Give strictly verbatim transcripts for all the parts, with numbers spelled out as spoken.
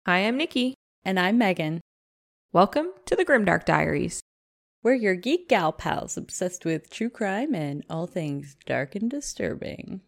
I am Nikki. And I'm Megan. Welcome to the Grimdark Diaries. We're your geek gal pals obsessed with true crime and all things dark and disturbing.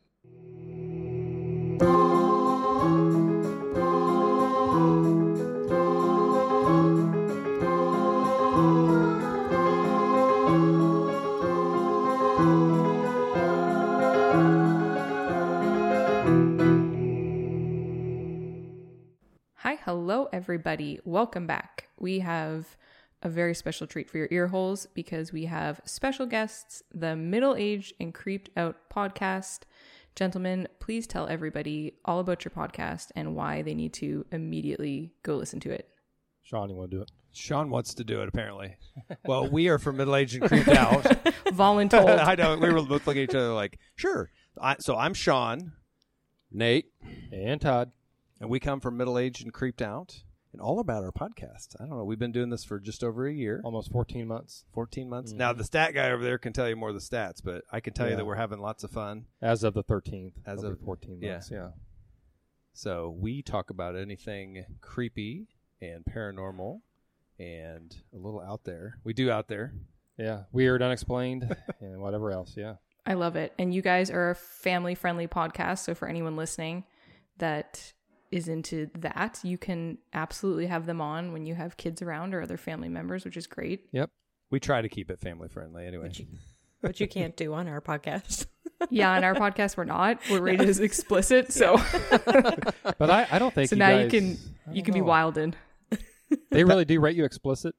Hi, hello everybody. Welcome back. We have a very special treat for your ear holes because we have special guests, the Middle-Aged and Creeped Out podcast. Gentlemen, please tell everybody all about your podcast and why they need to immediately go listen to it. Sean, you want to do it? Sean wants to do it, apparently. Well, we are from Middle-Aged and Creeped Out. Voluntold. I know. We were both looking at each other like, sure. I, so I'm Sean. Nate. And Todd. And we come from Middle-Aged and Creeped Out. And all about our podcast. I don't know. We've been doing this for just over a year. Almost fourteen months. fourteen months. Mm-hmm. Now, the stat guy over there can tell you more of the stats, but I can tell Yeah. you that we're having lots of fun. As of the thirteenth. As It'll of- be fourteen months, yeah. So we talk about anything creepy and paranormal and a little out there. We do out there. Yeah. Weird, unexplained, and whatever else, yeah. I love it. And you guys are a family-friendly podcast, so for anyone listening that is into that, you can absolutely have them on when you have kids around or other family members, which is great. Yep. We try to keep it family friendly anyway. Which you, which you can't do on our podcast. Yeah, on our podcast we're not. We're rated as explicit, so But I, I don't think so you now guys, you can I you don't can be know. wildin'. They really do rate you explicit?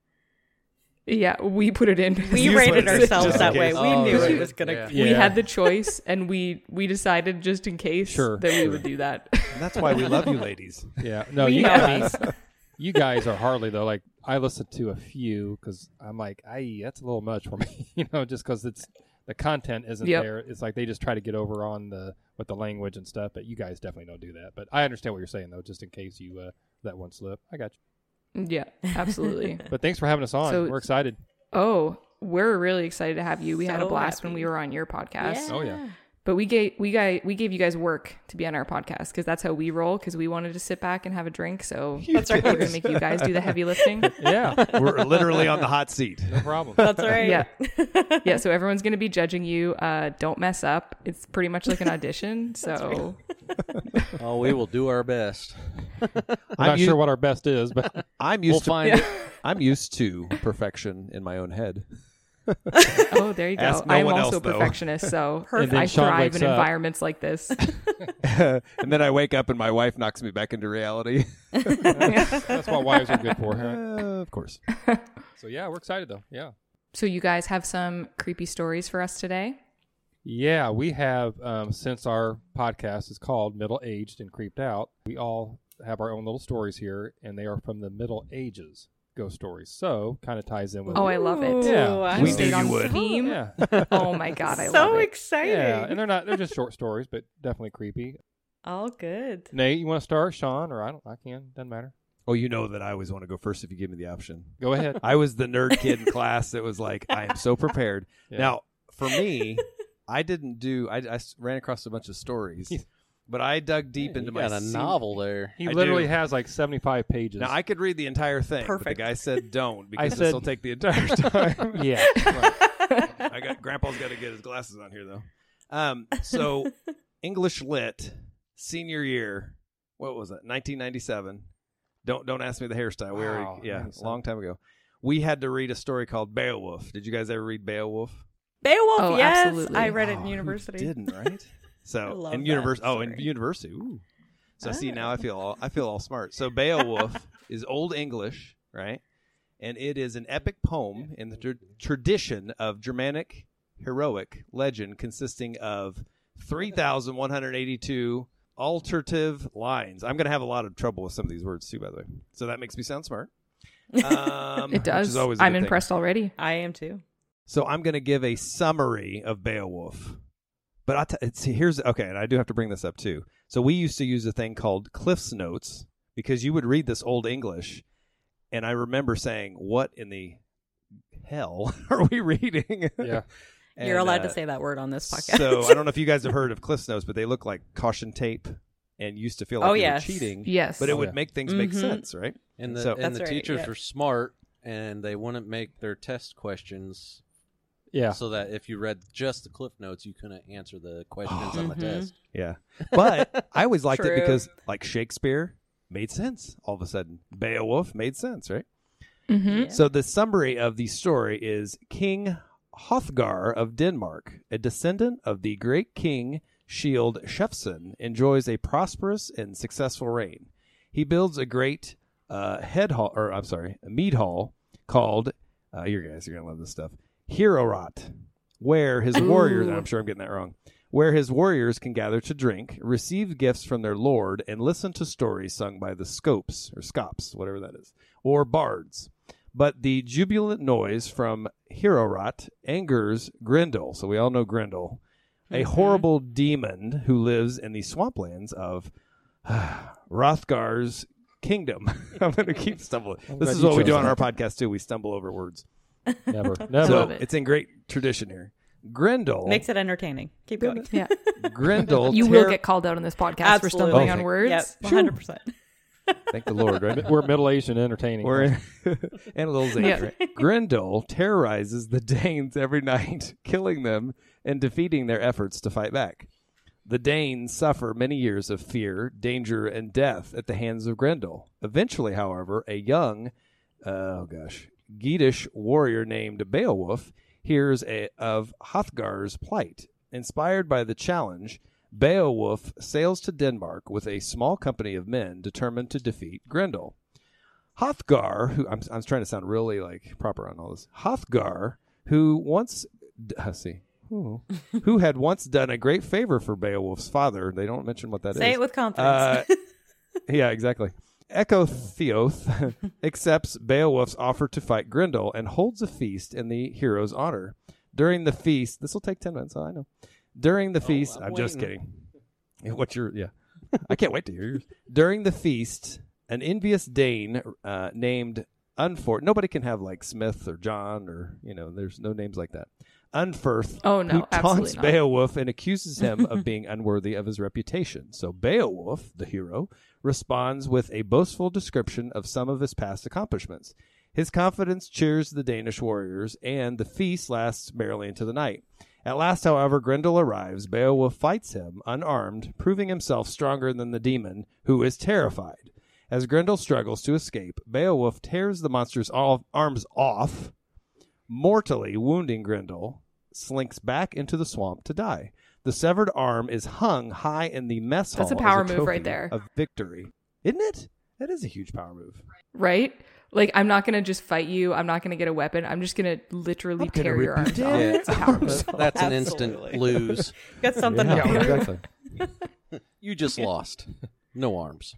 Yeah, we put it in. We You rated put it- ourselves just in that way. case. We Oh, knew right. it was going to... Yeah. We had the choice, and we we decided just in case Sure. that we would do that. And that's why we love you ladies. Yeah. No, We you, know I mean, us. you guys are hardly, though. Like, I listen to a few because I'm like, I that's a little much for me, you know, just because it's the content isn't Yep. there. It's like they just try to get over on the with the language and stuff, but you guys definitely don't do that. But I understand what you're saying, though, just in case you uh, let one slip. I got you. Yeah, absolutely. But thanks for having us on. So- We're excited. Oh, we're really excited to have you. We had a So blast happy. when we were on your podcast. Oh, yeah. But we gave we guys we gave you guys work to be on our podcast because that's how we roll. Because we wanted to sit back and have a drink. So That's right. we're gonna make you guys do the heavy lifting. Yeah. We're literally on the hot seat. No problem. That's right. Yeah, yeah. So everyone's gonna be judging you. Uh, don't mess up. It's pretty much like an audition. So Oh, we will do our best. I'm I'm not u- sure what our best is, but I'm used We'll to find Yeah. it. I'm used to perfection in my own head. oh, there you go. Ask no I'm one also else, a though. perfectionist, so And then I Sean thrive wakes in up. environments like this. And then I wake up and my wife knocks me back into reality. that's what wives are good for. Huh? Uh, of course. So, yeah, we're excited, though. Yeah. So you guys have some creepy stories for us today? Yeah, we have, um, since our podcast is called Middle Aged and Creeped Out, we all have our own little stories here, and they are from the Middle Ages ghost stories. So, kind of ties in with Oh, I love it. Yeah. I'm We Stayed knew you on would. theme. Yeah. Oh my god, I so love it. exciting. Yeah, and they're not, they're just short stories, but definitely creepy. All good. Nate, you want to start? Sean, or I don't, I can, doesn't matter. Oh, you know that I always want to go first if you give me the option. Go ahead. I was the nerd kid in class that was like, I am so prepared. Yeah. Now, for me, I didn't do, I, I s- ran across a bunch of stories, but I dug deep into you my got a se- novel there. He I literally do. has like seventy-five pages. Now, I could read the entire thing, Perfect. but the guy said don't because said- this will take the entire time. yeah. Right. I got Grandpa's got to get his glasses on here though. Um, so English Lit senior year, what was it? nineteen ninety-seven. Don't don't ask me the hairstyle. We Wow, already, yeah, a ninety-seven. long time ago. We had to read a story called Beowulf. Did you guys ever read Beowulf? Beowulf, Oh, yes. absolutely. I read it Oh, in who university. didn't, right? I So love in that university, oh, in story. university. Ooh. So see, Ah. now I feel all I feel all smart. So Beowulf is Old English, right? And it is an epic poem in the tr- tradition of Germanic heroic legend consisting of three thousand one hundred eighty-two alterative lines. I'm going to have a lot of trouble with some of these words too, by the way. So that makes me sound smart. Um, It does. Which is always a I'm good thing. impressed already. I am too. So I'm going to give a summary of Beowulf. But I t- see, here's okay, and I do have to bring this up too. So we used to use a thing called Cliff's Notes because you would read this Old English, and I remember saying, "What in the hell are we reading?" Yeah. You're And, allowed uh, to say that word on this podcast. So I don't know if you guys have heard of Cliff's Notes, but they look like caution tape, and used to feel like Oh, they yes. were cheating. Yes. But it Oh, would yeah. make things make Mhm. sense, right? And the So- and That's the right, teachers yeah. were smart, and they wouldn't make their test questions Yeah. so that if you read just the cliff notes, you couldn't answer the questions on the Mhm. test. Yeah. But I always liked it True. because, like, Shakespeare made sense all of a sudden. Beowulf made sense, right? Mm-hmm. Yeah. So the summary of the story is King Hrothgar of Denmark, a descendant of the great king Shield Shefson, enjoys a prosperous and successful reign. He builds a great uh, head hall, or I'm sorry, a mead hall called, uh, you guys are going to love this stuff, Heorot, where his warriors, and I'm sure I'm getting that wrong, where his warriors can gather to drink, receive gifts from their lord, and listen to stories sung by the scopes, or scops, whatever that is, or bards. But the jubilant noise from Heorot angers Grendel, so we all know Grendel, a horrible demon who lives in the swamplands of Hrothgar's kingdom. I'm going to keep stumbling. I'm This glad is you what we chose do on that. our podcast, too. We stumble over words. Never. Never. So love it. it's in great tradition here. Grendel. Makes it entertaining. Keep going. Yeah. Grendel. You ter- will get called out on this podcast for Absolutely. stumbling Oh, on thank- words. Yep, one hundred percent. Thank the Lord, right? We're middle-aged and entertaining. We're in, and a little zany, Yeah. right? Grendel terrorizes the Danes every night, killing them and defeating their efforts to fight back. The Danes suffer many years of fear, danger, and death at the hands of Grendel. Eventually, however, a young, uh, oh gosh, Geatish warrior named Beowulf hears a, of Hrothgar's plight. Inspired by the challenge, Beowulf sails to Denmark with a small company of men determined to defeat Grendel. Hrothgar, who I'm, I'm trying to sound really like proper on all this. Hrothgar, who once, let's see, who, who had once done a great favor for Beowulf's father. They don't mention what that is. Say it with confidence. Uh, yeah, exactly. Echotheoth accepts Beowulf's offer to fight Grendel and holds a feast in the hero's honor. During the feast, this will take ten minutes, I know. During the feast, I'm I'm, just waiting. kidding. What's your, yeah. I can't wait to hear yours. During the feast, an envious Dane uh, named Unfort, nobody can have like Smith or John or, you know, there's no names like that. Unferth, Oh, no, who taunts absolutely not. Beowulf and accuses him of being unworthy of his reputation. So Beowulf, the hero, responds with a boastful description of some of his past accomplishments. His confidence cheers the Danish warriors, and the feast lasts merrily into the night. At last, however, Grendel arrives. Beowulf fights him, unarmed, proving himself stronger than the demon, who is terrified. As Grendel struggles to escape, Beowulf tears the monster's all- arms off, mortally wounding Grendel, slinks back into the swamp to die. The severed arm is hung high in the mess hall. That's a power as move trophy right there. Of victory. Isn't it? That is a huge power move. Right? Like, I'm not going to just fight you. I'm not going to get a weapon. I'm just going to literally I'm gonna tear rip your you arms down. off. Yeah, It's a power move. that's an Absolutely. instant lose. Got something Yeah, to prove. exactly. You just lost. No arms.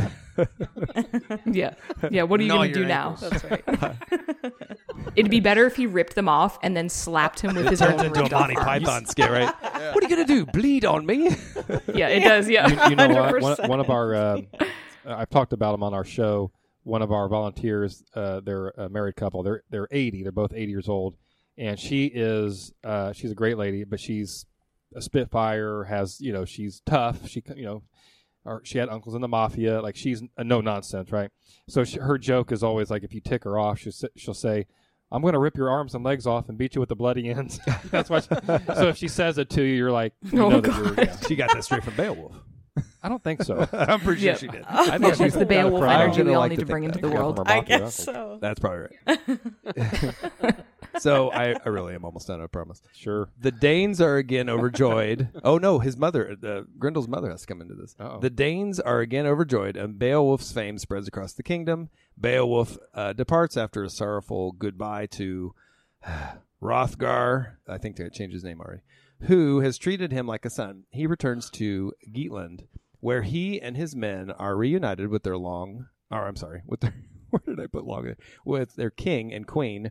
Yeah. Yeah. What are you Gnaw going to your do ankles. now? That's right. It'd be better if he ripped them off and then slapped him with his own Turns into a ripped off Monty arms. Python skit, right? What are you going to do? Bleed on me? Yeah, it does. Yeah. you, you know what? One, one hundred percent. one of our, uh, I've talked about them on our show. One of our volunteers, uh, they're a married couple. They're they're eighty. They're both eighty years old, and she is uh, she's a great lady, but she's a spitfire. Has you know she's tough. She you know, or she had uncles in the mafia. Like she's a no nonsense, right? So she, her joke is always like if you tick her off, she'll s- she'll say, "I'm going to rip your arms and legs off and beat you with the bloody ends." That's why. She, so if she says it to you, you're like, you Oh, know that God. you're, yeah. She got that straight from Beowulf. I don't think so. I'm pretty sure Yeah. she did. I think that's the Beowulf proud. energy I'm we gonna all like need to to bring think into that. the Yeah, world. from our I mafia guess uncle. so. That's probably right. So I, I really am almost done, I promise. Sure. The Danes are again overjoyed. Oh no, his mother, the Grendel's mother, has to come into this. Uh-oh. The Danes are again overjoyed, and Beowulf's fame spreads across the kingdom. Beowulf uh, departs after a sorrowful goodbye to Hrothgar. I think they changed his name already. Who has treated him like a son. He returns to Geatland, where he and his men are reunited with their long. Or I'm sorry, with their. Where did I put long? With their king and queen.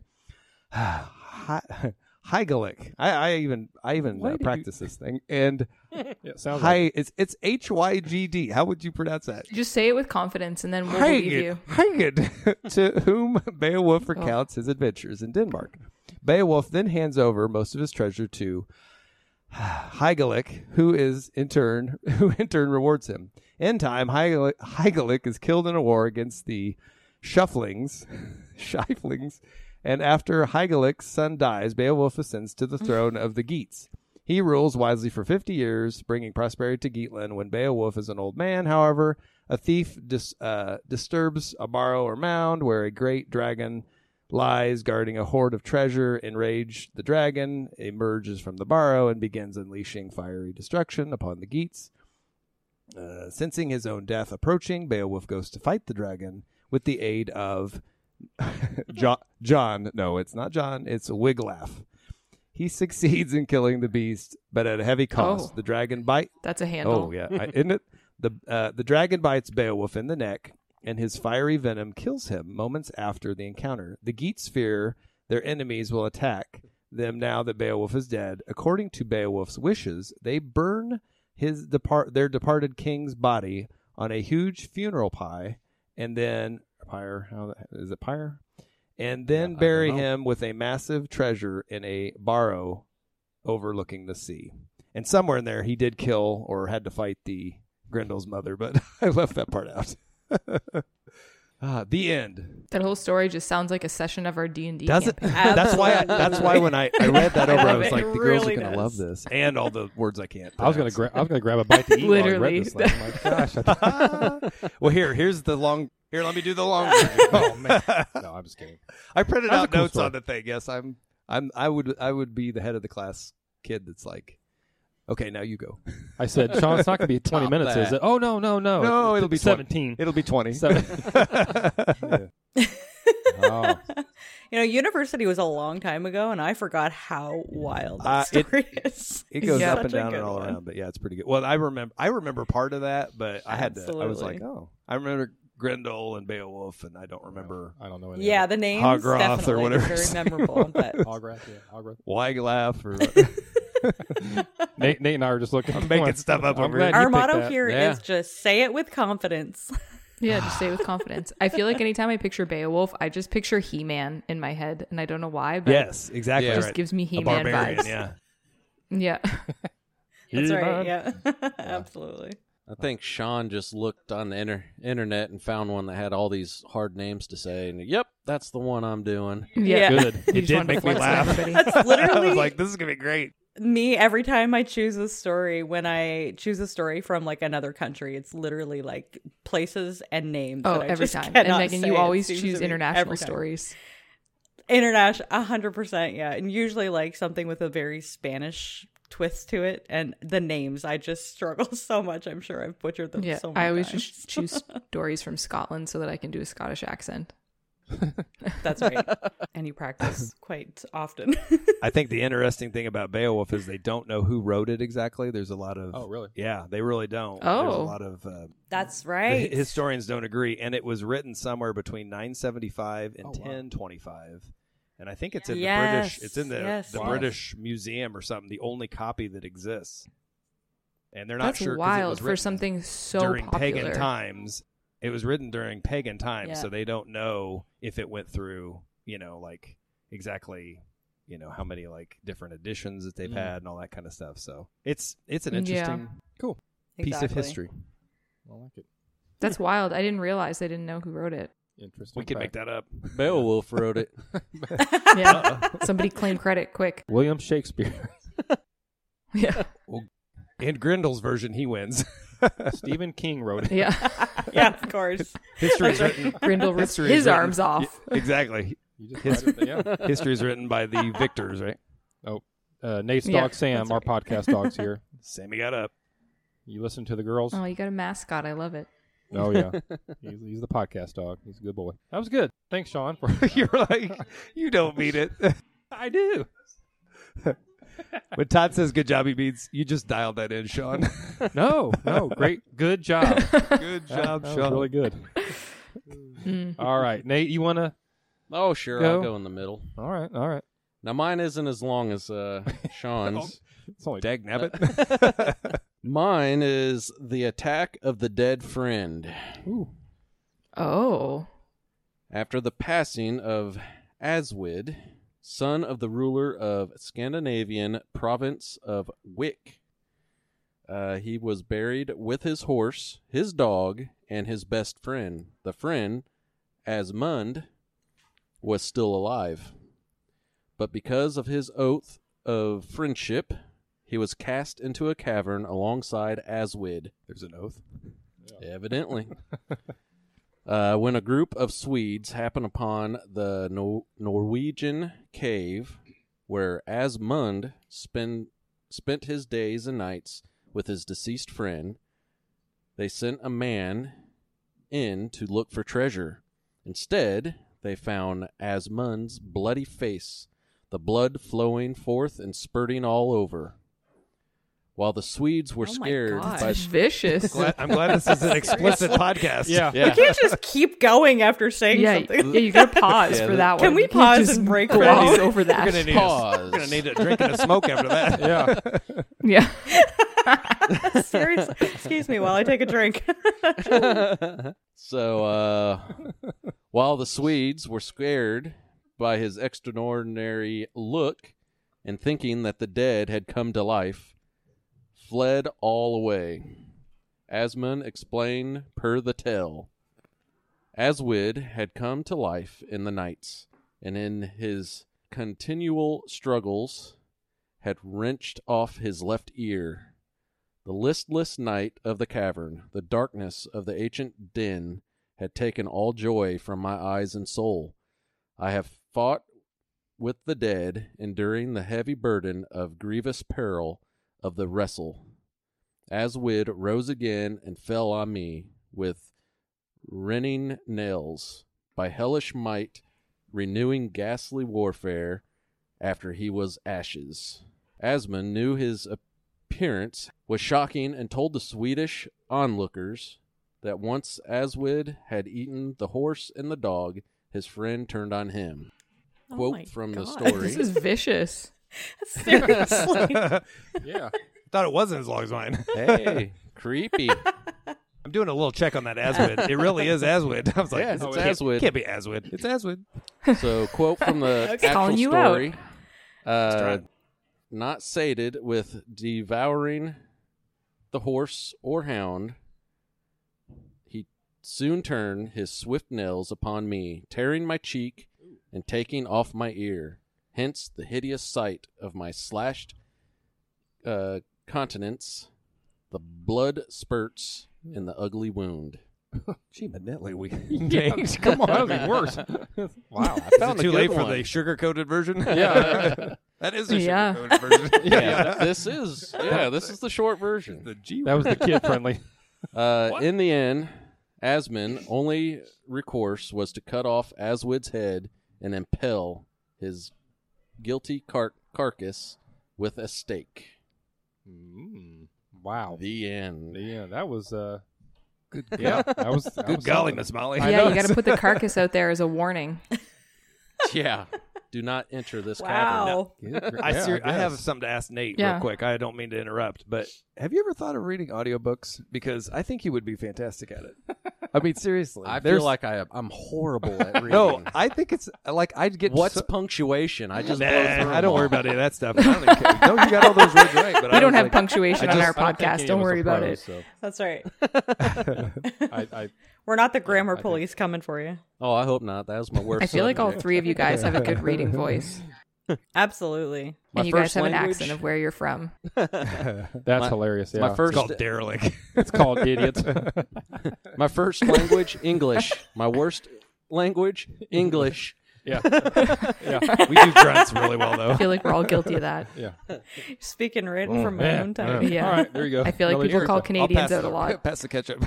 Hygelac. I, I even I even Why uh, did you- practice this thing, and Yeah, it sounds like Hy it's it's H Y G D. How would you pronounce that? Just say it with confidence, and then we'll believe you. Hygd, to whom Beowulf recounts his adventures in Denmark. Beowulf then hands over most of his treasure to Hygelac, who is in turn who in turn rewards him. In time, Hygelac, Hygelac is killed in a war against the Shufflings, Shiflings, and after Hygelac's son dies, Beowulf ascends to the throne of the Geats. He rules wisely for fifty years, bringing prosperity to Geatland. When Beowulf is an old man, however, a thief dis, uh, disturbs a barrow or mound where a great dragon lies guarding a hoard of treasure. Enraged, the dragon emerges from the barrow and begins unleashing fiery destruction upon the Geats. Uh, sensing his own death approaching, Beowulf goes to fight the dragon with the aid of John, John. No, it's not John. It's Wiglaf. He succeeds in killing the beast, but at a heavy cost. Oh. The dragon bite. That's a handle. Oh yeah, I, isn't it? The uh, the dragon bites Beowulf in the neck, and his fiery venom kills him moments after the encounter. The Geats fear their enemies will attack them now that Beowulf is dead. According to Beowulf's wishes, they burn his depart their departed king's body on a huge funeral pie, and then pyre. How is it pyre? And then Yeah, I bury don't know. him with a massive treasure in a barrow overlooking the sea. And somewhere in there, he did kill or had to fight the Grendel's mother, but I left that part out. ah, the end. That whole story just sounds like a session of our D and D Does it? campaign. That's why. I, that's why when I, I read that over, I was It like, the girls are really gonna does. love this, and all the words I can't. I was gonna pronounce. gra- I was gonna grab a bite to eat. Literally. While I read this thing. I'm like, gosh. I Well, here, here's the long. Here, let me do the long. oh man. No, I'm just kidding. I printed That was out a cool notes story. on the thing. Yes, I'm. I'm. I would. I would be the head of the class kid. That's like, okay, now you go. I said, Sean, it's not gonna be twenty Top minutes, that. is it? Oh no, no, no. No, It's it'll be seventeen. It'll be twenty. Seven- Yeah. Oh, You know, university was a long time ago, and I forgot how wild that Uh, it- story is. It goes Yeah. up and Such a down and good all one. around, but yeah, it's pretty good. Well, I remember. I remember part of that, but I had to. I was like, Absolutely. oh, I remember Grendel and Beowulf, and I don't remember I don't know. Any Yeah, of the names Hogarth or definitely whatever very it's- memorable. But it. Hogarth, yeah, Hogarth. Wiglaf or Nate, Nate and I are just looking. I'm making stuff up I'm over glad here. you our picked motto that. here is Yeah. just say it with confidence. Yeah, just say it with confidence. I feel like anytime I picture Beowulf, I just picture He-Man in my head, and I don't know why, but Yes, exactly. Yeah. it just right. gives me A He-Man barbarian, vibes. yeah. Yeah. That's He-Man. right. Yeah, absolutely. I think Sean just looked on the inter- internet and found one that had all these hard names to say, and yep, that's the one I'm doing. Yeah. Good. You It just did wanted to make me flex on laugh. everybody. That's I literally was like, this is gonna be great. me every time I choose a story. When I choose a story from like another country, it's literally like places and names. Oh, that I every just time. And cannot Megan, say. you It always seems choose to me international every time. stories. International, a hundred percent, yeah, and usually like something with a very Spanish twist to it. And the names, I just struggle so much. I'm sure I've butchered them. Yeah. so many I always times. just choose stories from Scotland so that I can do a Scottish accent. That's right, and you practice quite often. I think the interesting thing about Beowulf is they don't know who wrote it exactly. There's a lot of Oh, really? yeah, they really don't. There's a Oh. lot of uh, That's the right. historians don't agree, and it was written somewhere between nine seventy-five and Oh, wow. ten twenty-five. And I think it's in Yes, the British. It's in the yes, the yes. British Museum or something. The only copy that exists, and they're not That's sure 'cause it wild was for written something so during popular. pagan times. It was written during pagan times, Yeah. so they don't know if it went through, you know, like exactly, you know, how many like different editions that they've Mm. had and all that kind of stuff. So it's it's an Yeah. interesting Cool. piece of Exactly. history. I like it. That's wild. I didn't realize I didn't know who wrote it. Interesting. We can make fact. that up. Beowulf wrote it. Yeah. Somebody claim credit quick. William Shakespeare. Yeah. In Grendel's version, he wins. Stephen King wrote it. Yeah. Yeah, of course. History's written. Grindel ripped History is his written- arms off. Exactly. You just His- read it, yeah. History is written by the victors, right? Uh, Nate's Yeah, dog Sam, our podcast dog's here. Sammy got up. You listen to the girls? Oh, you got a mascot. I love it. Oh yeah, he's, he's the podcast dog. He's a good boy. That was good. Thanks, Sean. For You're like, you don't mean it. I do. When Todd says good job, he means you just dialed that in, Sean. No, no, great, good job. Good job, That was Sean. really good. Mm. All right, Nate, you want to? Oh, sure, Go. I'll go in the middle. All right, all right. Now, mine isn't as long as uh, Sean's. It's only Dag nabbit. Mine is The Attack of the Dead Friend. Ooh. Oh. After the passing of Aswid, son of the ruler of Scandinavian province of Wick. Uh, he was buried with his horse, his dog, and his best friend. The friend, Asmund, was still alive. But because of his oath of friendship, he was cast into a cavern alongside Aswid. There's an oath. Evidently. uh, when a group of Swedes happened upon the Nor- Norwegian cave where Asmund spend, spent his days and nights with his deceased friend, they sent a man in to look for treasure. Instead, they found Asmund's bloody face, the blood flowing forth and spurting all over. While the Swedes were Oh my scared gosh. by Vicious. Glad, I'm glad this is an explicit podcast. Yeah. You yeah, can't just keep going after saying Yeah, something. yeah, you gotta pause Yeah, for the- that Can one. we You can't pause just and break for gloss that? over We're that? gonna need Pause. A, we're gonna need a drink and a smoke after that. Yeah. Yeah. Seriously. Excuse me while I take a drink. So, uh, while the Swedes were scared by his extraordinary look and thinking that the dead had come to life, fled all away. Asmund explained per the tale. Aswid had come to life in the nights, and in his continual struggles had wrenched off his left ear. The listless night of the cavern, the darkness of the ancient den, had taken all joy from my eyes and soul. I have fought with the dead, enduring the heavy burden of grievous peril of the wrestle. Aswid rose again and fell on me with renning nails, by hellish might renewing ghastly warfare after he was ashes. Asmund knew his appearance was shocking and told the Swedish onlookers that once Aswid had eaten the horse and the dog, his friend turned on him. Oh Quote my from the God. story. This is vicious. Seriously. Yeah. Thought it wasn't as long as mine. Hey, creepy. I'm doing a little check on that Aswid. It really is Aswid. I was like, Yeah, this it's can't, Aswid. Can't be Aswid. It's Aswid. So, quote from the Okay. actual Calling you story. Uh, trying. not sated with devouring the horse or hound, he soon turned his swift nails upon me, tearing my cheek and taking off my ear. Hence the hideous sight of my slashed uh, countenance, the blood spurts in the ugly wound. Gee, Manelli, we Yeah, come on, that would be worse. Wow. I Is found it too a good late one. for the sugar-coated version? Yeah. That is the Yeah. sugar-coated version. Yeah, this is yeah, this is the short version. The G That was the kid friendly. Uh, in the end, Asmund only recourse was to cut off Aswid's head and impale his guilty car- carcass with a stake. Mm, wow. The end. Yeah, that was uh Good, yeah, that was that good was golly, something. Miss Molly. I yeah, know. you got to put the carcass out there as a warning. Yeah. Do not enter this cavern. Wow. I, Yeah, ser- I, have guess. something to ask Nate Yeah. real quick. I don't mean to interrupt, but have you ever thought of reading audiobooks? Because I think you would be fantastic at it. I mean, seriously. I There's- feel like I, I'm horrible at reading. no, I think it's like I'd get What's so- punctuation? I just Nah, blow through I them don't worry all. about any of that stuff. I don't even care. No, you got all those words right. But We I don't was have like, punctuation I on just- our I don't think podcast. any Don't of us worry are about pros, it. so That's right. I, I, We're not the grammar I think- police coming for you. Oh, I hope not. That was my worst. I feel like all subject. three of you guys have a good reading voice. Absolutely. My and you guys first have an language- accent of where you're from. that's My- hilarious. Yeah. My It's first, called derelict. it's called idiots. my first language, English. My worst language, English. yeah. Yeah. We do grunts really well, I though. feel like we're all guilty of that. Yeah. Speaking written from my Yeah. own time. Yeah. Yeah. All right, there you go. I feel like Another people year. call I'll Canadians pass out it a lot. Pass the ketchup.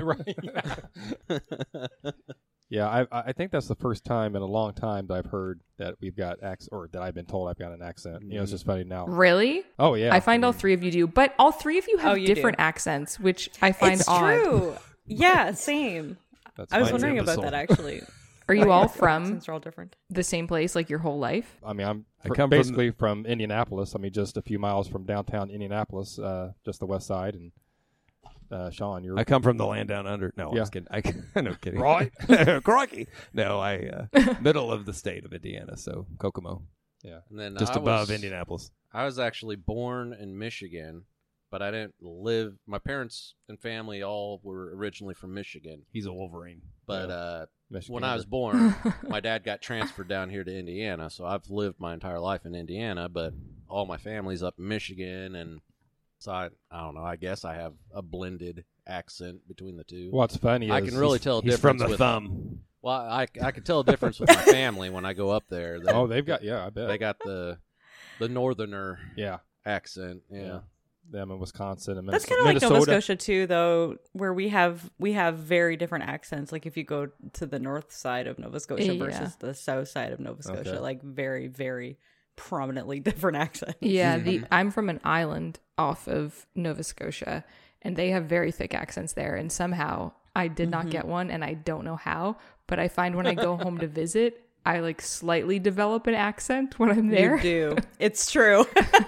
right. Yeah, I I think that's the first time in a long time that I've heard that we've got accent, or that I've been told I've got an accent. You know, it's just funny now. Really? Oh yeah, I find all three of you do, but all three of you have Oh, you different do. accents, which I find It's odd. true. Yeah, same. That's I was fine. wondering about imbecile. that actually. Are you all Your from accents are all different. the same place, like your whole life? I mean, I'm I fr- come from- basically from, Indianapolis. I mean, just a few miles from downtown Indianapolis, uh, just the west side. And uh, Sean, you're I come from the land down under. No, I'm Yeah. just kidding. I, no kidding. Right. Crikey. No, I uh, middle of the state of Indiana, so Kokomo. Yeah. And then Just I above was, Indianapolis. I was actually born in Michigan, but I didn't live. My parents and family all were originally from Michigan. He's a Wolverine. But Yeah. uh, Michigan. when I was born, my dad got transferred down here to Indiana. So I've lived my entire life in Indiana, but all my family's up in Michigan. And so I, I don't know, I guess I have a blended accent between the two. What's funny is I can really tell a He's difference from the with, thumb. Well, I, I can tell a difference with my family when I go up there. They, Oh, they've got yeah, I bet they got the the northerner yeah, accent. Yeah. yeah. Them in Wisconsin and That's Minnesota. kind of like Minnesota. Nova Scotia too, though, where we have we have very different accents. Like if you go to the north side of Nova Scotia Yeah. versus the south side of Nova Scotia, Okay. like very, very prominently different accents. Yeah, the I'm from an island off of Nova Scotia, and they have very thick accents there. And somehow I did not get one, and I don't know how. But I find when I go home to visit, I like slightly develop an accent when I'm there, You do. It's true.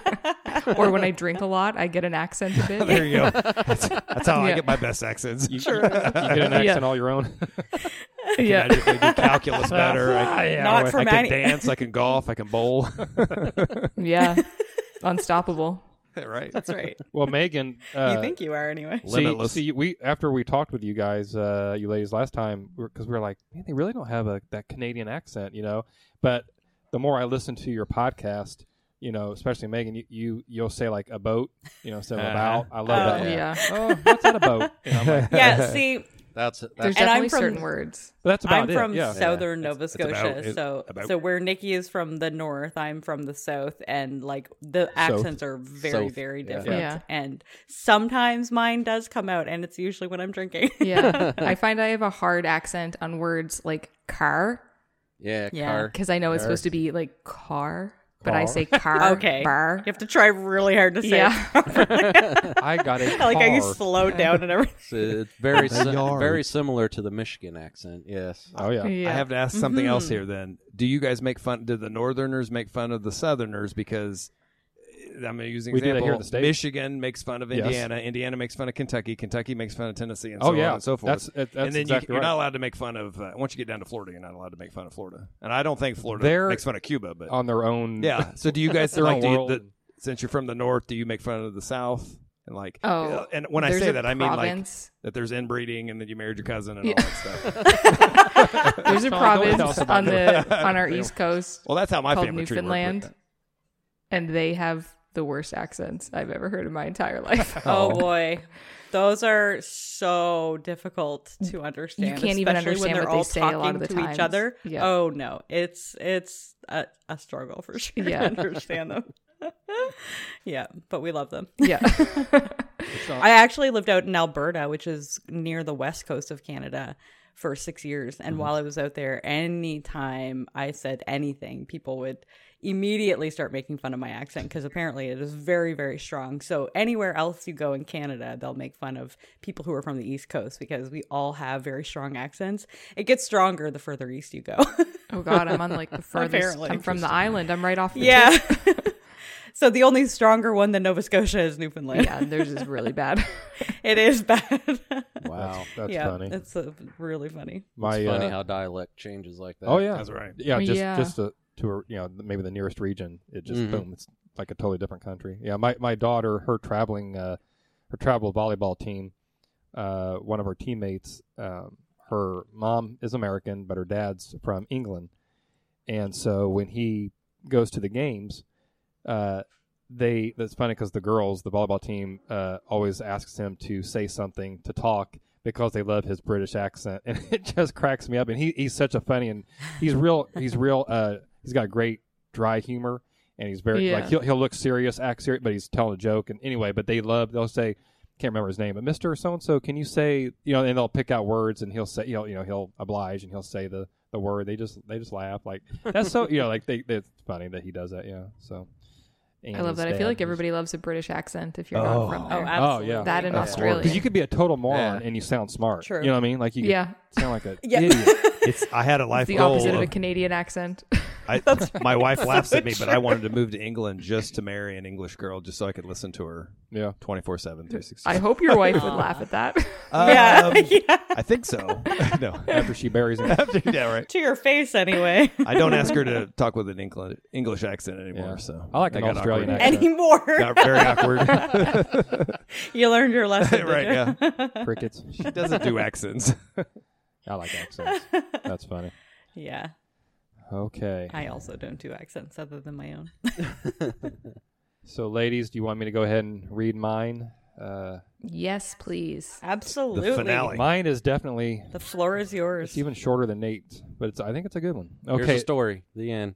or when I drink a lot, I get an accent a bit. There you go. That's, that's how I Yeah. get my best accents. You, you get an accent all your own. Yeah, I can do calculus better. I, Not I from can any- dance. I can golf. I can bowl. yeah, unstoppable. Right. That's right. Well, Megan, uh, You think you are anyway. see, Limitless. see, we after we talked with you guys, uh, you ladies last time, because we were like, man, they really don't have a that Canadian accent, you know. But the more I listen to your podcast, you know, especially Megan, you, you you'll say like a boat, you know, instead of about. I love Oh, that. Yeah, Oh, what's that about? You know, I'm like, Yeah, see, That's that's there's And I'm definitely from- certain words. but that's about I'm it. from yeah. southern Yeah. Nova It's- it's about- Scotia, it- so about- so where Nikki is from the north, I'm from the south, and like the accents are very South. very Yeah. different. Yeah. And sometimes mine does come out, and it's usually when I'm drinking. Yeah, I find I have a hard accent on words like car, yeah, Yeah. car. because I know it's Car. supposed to be like car, but I Car. say car. Okay, bar. you have to try really hard to say. Yeah. it. I got a like I car. slowed down and everything. So it's very The si- yard. very similar to the Michigan accent. Yes. Oh yeah. Yeah. I have to ask something else Mm-hmm. here then. Do you guys make fun, do the Northerners make fun of the Southerners? Because I'm going to use an We do that example. here in the States. Michigan makes fun of Yes. Indiana. Indiana makes fun of Kentucky. Kentucky makes fun of Tennessee, and Oh so yeah. on and so forth. That's that's and then exactly you, you're right. not allowed to make fun of, uh, once you get down to Florida, you're not allowed to make fun of Florida. And I don't think Florida They're makes fun of Cuba, but on their own. yeah. So do you guys, Their like, own do you, world. the, since you're from the North, do you make fun of the South? And like, Oh, uh, and when I there's say a that, I mean like province. that there's inbreeding and then you married your cousin and Yeah. all that stuff. There's a Sean, don't tell province us about on that. the on our east coast Well, that's how my called family tree worked. Newfoundland, and they have the worst accents I've ever heard in my entire life. Oh boy. Those are so difficult to understand. You can't even especially when understand they're what they all say a lot talking of the to times. each other. Yeah. Oh no, it's it's a, a struggle for sure Yeah. to understand them. Yeah, but we love them. Yeah, I actually lived out in Alberta, which is near the west coast of Canada, for six years. And while I was out there, anytime I said anything, people would immediately start making fun of my accent because apparently it is very, very strong. So anywhere else you go in Canada, they'll make fun of people who are from the East Coast because we all have very strong accents. It gets stronger the further east you go. Oh God, I'm on like the furthest. Apparently. I'm from the island. I'm right off the Yeah. tip. So the only stronger one than Nova Scotia is Newfoundland. Yeah, and theirs is really bad. It is bad. Wow. That's yeah, funny. it's uh, really funny. My It's funny uh, how dialect changes like that. oh yeah, That's right. yeah, just Yeah. just to, to a, you know maybe the nearest region, it just Mhm. boom, it's like a totally different country. Yeah, my my daughter, her traveling, uh, her travel volleyball team, uh, one of her teammates, um, her mom is American, but her dad's from England, and so when he goes to the games, uh, they that's funny because the girls, the volleyball team, uh, always asks him to say something to talk because they love his British accent, and it just cracks me up. And he he's such a funny and he's real he's real uh he's got great dry humor, and he's very Yeah. like he'll he'll look serious, act serious, but he's telling a joke. And anyway, but they love they'll say, can't remember his name, but Mister So and So, can you say, you know, and they'll pick out words, and he'll say, you know, you know, he'll oblige and he'll say the the word. They just they just laugh like that's so you know like they it's funny that he does that. Yeah, so. And I love his that. I feel dad like was- everybody loves a British accent if you're Oh. not from Oh, there. absolutely. Oh, yeah. That in Of Australia. Because you could be a total moron Yeah. and you sound smart. True. You know what I mean? Like you could Yeah, sound like a Yeah. idiot. It's I had a life it's the goal opposite of of- a Canadian accent. I, my wife laughs at me, but I wanted to move to England just to marry an English girl, just so I could listen to her Yeah. twenty-four seven, three sixty. I hope your wife would laugh at that. Yeah, Um, yeah. I think so. No. After she buries him. After, yeah, right. To your face, anyway. I don't ask her to talk with an English English accent anymore. Yeah. So I like an got Australian awkward. accent. Anymore. Got very awkward. You learned your lesson. Right, did you? Yeah. Crickets. She doesn't do accents. I like accents. That's funny. Yeah. Okay. I also don't do accents other than my own. So, ladies, do you want me to go ahead and read mine? Uh, Yes, please. Absolutely. The finale. mine is definitely The floor is yours. it's even shorter than Nate's, but it's I think it's a good one. Here's Okay, the story. The end.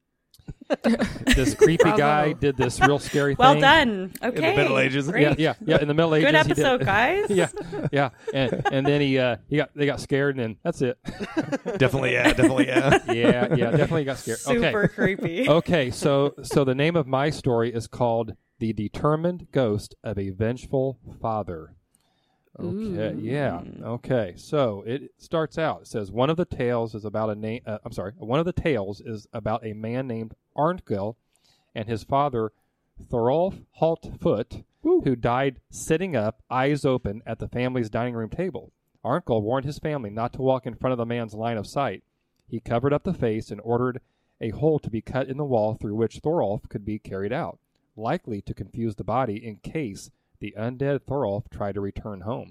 this creepy Bravo. guy did this real scary well thing. done. Okay. In the Middle Ages. Great. Yeah, yeah, yeah. In the Middle Ages, Good he did- episode, guys. yeah, yeah, and and then he uh he got they got scared, and then that's it. Definitely, yeah. Definitely, yeah. Yeah, yeah, definitely got scared. Super Okay, creepy. okay. So so the name of my story is called "The Determined Ghost of a Vengeful Father." Okay, Ooh. yeah. Okay, so it starts out. It says one of the tales is about a name. Uh, I'm sorry. One of the tales is about a man named Arnkel and his father Thorolf Haltfoot, who died sitting up, eyes open, at the family's dining room table. Arnkel warned his family not to walk in front of the man's line of sight. He covered up the face and ordered a hole to be cut in the wall through which Thorolf could be carried out, likely to confuse the body in case the undead Thorolf tried to return home.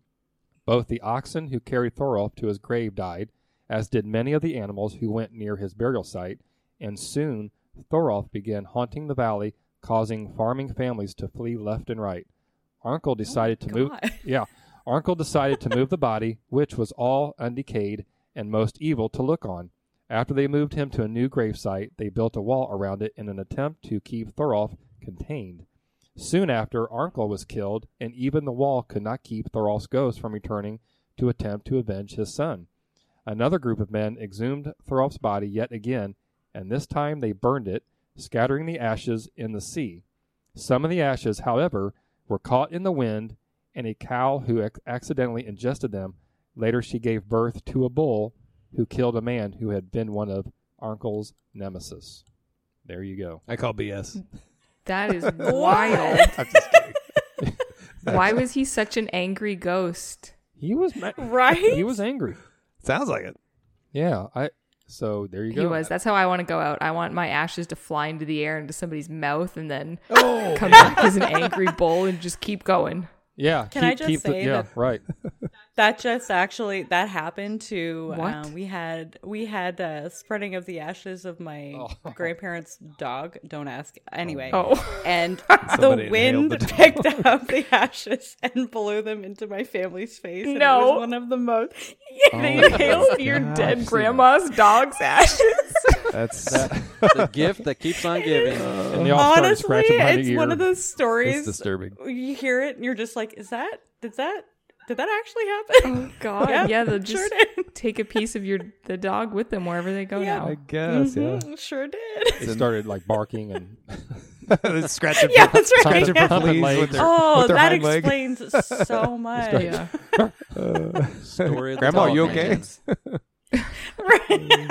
Both the oxen who carried Thorolf to his grave died, as did many of the animals who went near his burial site, and soon Thorolf began haunting the valley, causing farming families to flee left and right. Arnkel decided to move. God. Yeah, Arnkel decided to move the body, which was all undecayed and most evil to look on. After they moved him to a new gravesite, they built a wall around it in an attempt to keep Thorolf contained. Soon after, Arnkel was killed, and even the wall could not keep Thorolf's ghost from returning to attempt to avenge his son. Another group of men exhumed Thorolf's body yet again, and this time they burned it, scattering the ashes in the sea. Some of the ashes, however, were caught in the wind, and a cow who ac- accidentally ingested them. Later she gave birth to a bull who killed a man who had been one of Arnkel's nemesis. There you go. I call B S. That is wild. I'm just kidding. Why was he such an angry ghost? He was ma- Right? He was angry. Sounds like it. Yeah, I so there you He go. was. That's how I want to go out. I want my ashes to fly into the air into somebody's mouth and then Oh, come back as an angry bull and just keep going. Yeah. Can keep, I just keep the- say yeah, that- right. That just actually that happened to What? um, we had we had uh, spreading of the ashes of my Oh. grandparents' dog. Don't ask. Anyway, Oh. and Somebody the wind inhaled the dog. picked up the ashes and blew them into my family's face. And No. it was one of the most. Yeah, they Oh, inhaled Your God, dead I've seen grandma's dog's ashes. that's The gift that keeps on giving. And they all started Honestly, scratching behind it's the ear. one of those it's stories. disturbing. You hear it and you're just like, "Is that? Did that? Did that actually happen?" Oh God! Yep, Yeah, they'll sure just did. take a piece of your the dog with them wherever they go Yeah. now. I guess, Mhm, Sure did. They started like barking and yeah. Scratching Yeah, for, that's right. scratching Yeah. for fleas Legs. with their, Oh, with their that hind leg. explains so much. Yeah. Story of the Grandma, you dog okay? vengeance. Right.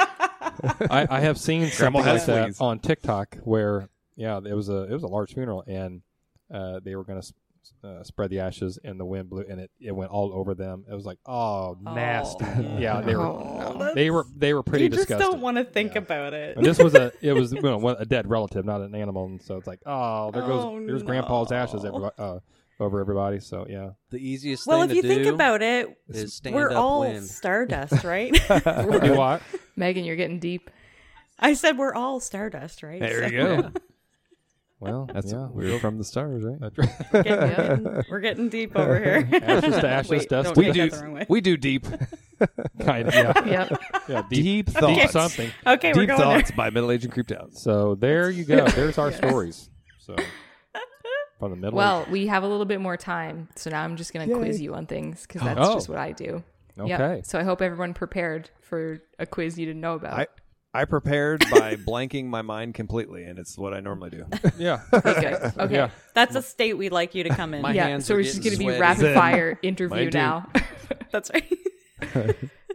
I, I have seen Grandma something has like that fleas. on TikTok where yeah, it was a it was a large funeral and uh, they were going to uh, spread the ashes and the wind blew and it, it went all over them. It was like oh nasty. Oh. Yeah, they were Oh, they were they were pretty you just disgusting. don't want to think Yeah. about it. And this was a it was you know, one- a dead relative, not an animal, and so it's like oh there goes Oh, there's grandpa's ashes no. everybody, uh, over everybody. So yeah, The easiest well, thing if you to think do about it, is stand we're up all wind. stardust, right? do what? Megan, you're getting deep. I said we're all stardust, right? There you So- go. Well, That's yeah, we were from the stars, right? that's right. We're getting, we're getting deep over here. Ashes to ashes, Wait, dust don't to We take do that the wrong way. we do deep kind of yeah, Yep. yeah deep, deep deep thoughts. something. Okay, we're Deep going thoughts by middle aged and creeped out. So there you go. There's our stories. So from the middle. Well, we have a little bit more time, so now I'm just going to Yay. quiz you on things because that's Oh. just what I do. okay. Yep. So I hope everyone prepared for a quiz you didn't know about. I I prepared by blanking my mind completely, and it's what I normally do. Yeah. Okay, good. Okay. Yeah. That's a state we'd like you to come in. My yeah. hands So are we're just going getting to be sweaty. rapid Zen. fire interview Mine too. now. That's right.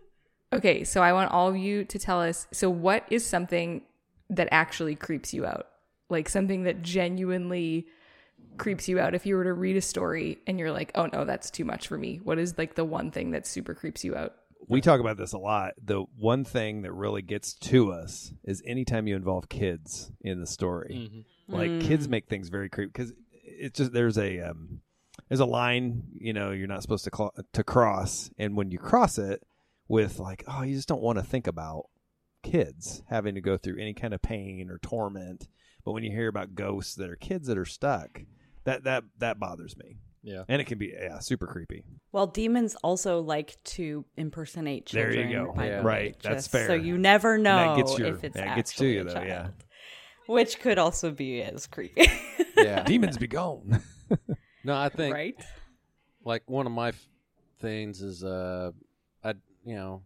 Okay, so I want all of you to tell us, so what is something that actually creeps you out? Like something that genuinely creeps you out. If you were to read a story and you're like, oh no, that's too much for me. What is like the one thing that super creeps you out? We talk about this a lot. The one thing that really gets to us is anytime you involve kids in the story. Mm-hmm. Like Mm. kids make things very creepy because it's just there's a um, there's a line, you know, you're not supposed to cl- to cross, and when you cross it with like, oh, you just don't want to think about kids having to go through any kind of pain or torment. But when you hear about ghosts that are kids that are stuck, that that that bothers me. Yeah. And it can be yeah, super creepy. Well, demons also like to impersonate There children. you go. by Yeah. the way, Right, that's just fair. So you never And know that gets your, if it's that gets to actually you a though, child, yeah. which could also be as creepy, Yeah. Demons be gone. No, I think right? like one of my f- things is uh, I'd you know,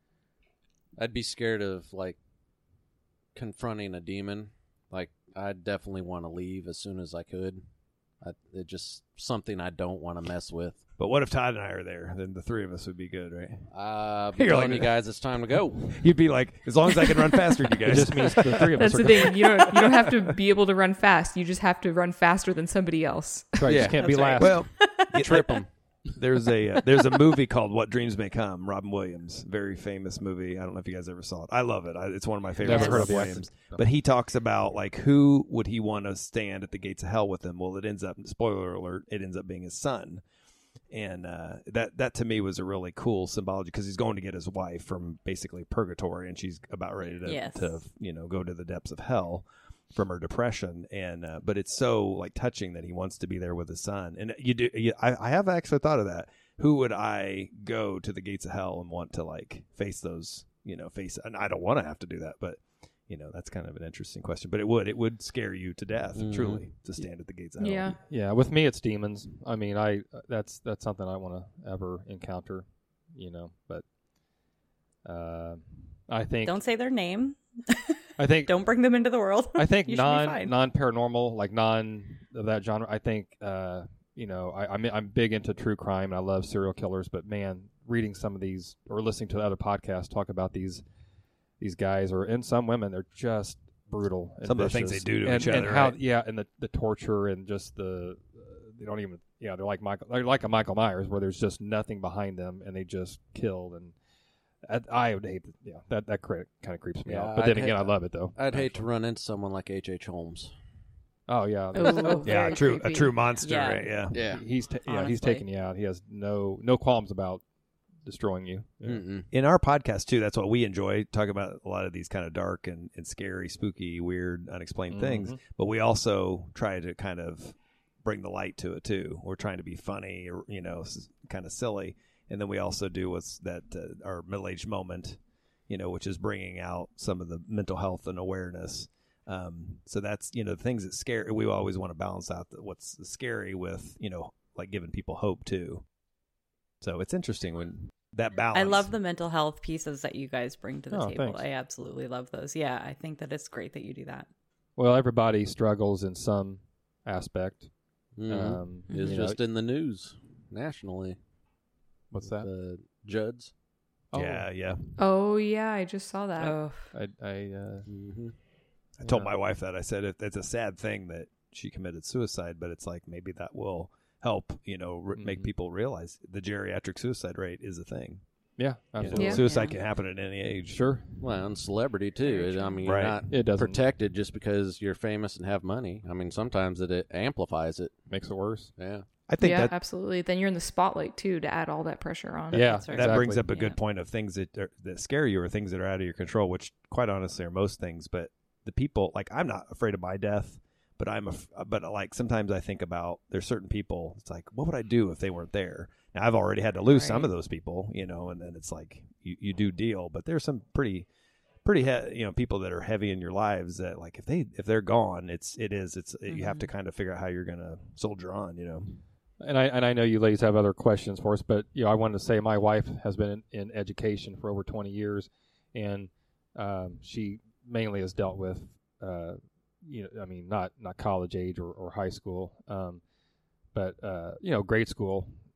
I'd be scared of like confronting a demon. Like I'd definitely want to leave as soon as I could. I, it's just something I don't want to mess with. But what if Todd and I are there? Then the three of us would be good, right? Uh, You're telling like- you guys it's time to go. You'd be like, as long as I can run faster, you It guys. just means the three of us That's are the thing. You don't you don't have to be able to run fast. You just have to run faster than somebody else. That's right. You Yeah, just can't be that's right. last. Well, Trip them. there's a uh, there's a movie called What Dreams May Come. Robin Williams, very famous movie. I don't know if you guys ever saw it. I love it. I, it's one of my favorites. Never heard of Robin it. Williams. No. But he talks about like who would he want to stand at the gates of hell with him? Well, it ends up spoiler alert. It ends up being his son. And uh, that that to me was a really cool symbology because he's going to get his wife from basically purgatory, and she's about ready to, Yes. to you know go to the depths of hell from her depression. And uh, but it's so like touching that he wants to be there with his son. And you do, you, I, I have actually thought of that. Who would I go to the gates of hell and want to like face those? You know, face. And I don't want to have to do that, but you know that's kind of an interesting question. But it would it would scare you to death, Mhm. truly, to stand at the gates of hell. Yeah. Yeah, with me it's demons. I mean, I that's that's something I want to ever encounter, you know. But uh, I think Don't say their name. I think Don't bring them into the world. I think You should be non fine. non paranormal, like non of that genre. I think uh, you know I, I'm I'm big into true crime and I love serial killers. But man, reading some of these or listening to other podcasts talk about these these guys or and some women, they're just brutal. And Some of the things vicious. they do to and, each and other, how, right? yeah, and the, the torture and just the uh, they don't even yeah they're like Michael they're like a Michael Myers where there's just nothing behind them and they just killed and. I, I would hate, yeah, that that kind of creeps me Yeah, out. But I'd then again, ha- I love it though. I'd hate to run into someone like H H. Holmes. Oh yeah, Ooh, Yeah, very true, a creepy. true monster, Yeah. right? Yeah. Yeah. he's ta- yeah he's Honestly. taking you out. He has no no qualms about destroying you. Yeah. Mm-mm. In our podcast too, that's what we enjoy. Talk about a lot of these kind of dark and, and scary, spooky, weird, unexplained things. Mhm. But we also try to kind of bring the light to it too. We're trying to be funny, or you know, s- kind of silly, and then we also do what's that uh, our middle aged moment, you know, which is bringing out some of the mental health and awareness. Um, so that's you know the things that scare. We always want to balance out the, what's scary with you know like giving people hope too. So it's interesting when that balance. I love the mental health pieces that you guys bring to the Oh, table. thanks. I absolutely love those. Yeah, I think that it's great that you do that. Well, everybody struggles in some aspect. Mhm. Um, It's you know, just in the news nationally. what's that? The Judds. Oh, Yeah, yeah. Oh yeah, I just saw that. Oh, I, I uh, Mm-hmm. I told Yeah. my wife that. I said it, it's a sad thing that she committed suicide, but it's like maybe that will help, you know, re- make Mhm. people realize the geriatric suicide rate is a thing. yeah, You know, absolutely. Yeah. Suicide Yeah. can happen at any age. Sure, Well, and celebrity too. Very It- I true. mean, Right. you're not it doesn't protected just because you're famous and have money. I mean, sometimes it, it amplifies it. makes it worse. Yeah. I think yeah, that absolutely. Then you're in the spotlight too to add all that pressure on. Yeah, That's right. that brings exactly. up a good Yeah. point of things that are, that scare you or things that are out of your control, which quite honestly are most things. But the people, like I'm not afraid of my death, but I'm, af- but like sometimes I think about there's certain people. It's like, what would I do if they weren't there? Now I've already had to lose some Right. of those people, you know, and then it's like you, you do deal, but there's some pretty, pretty, he- you know, people that are heavy in your lives that like if they if they're gone, it's it is it's you have to kind of figure out how you're gonna soldier on, you know. And I and I know you ladies have other questions for us, but you know, I wanted to say my wife has been in, in education for over twenty years, and um, she mainly has dealt with, uh, you know, I mean, not not college age or, or high school, um, but uh, you know, grade school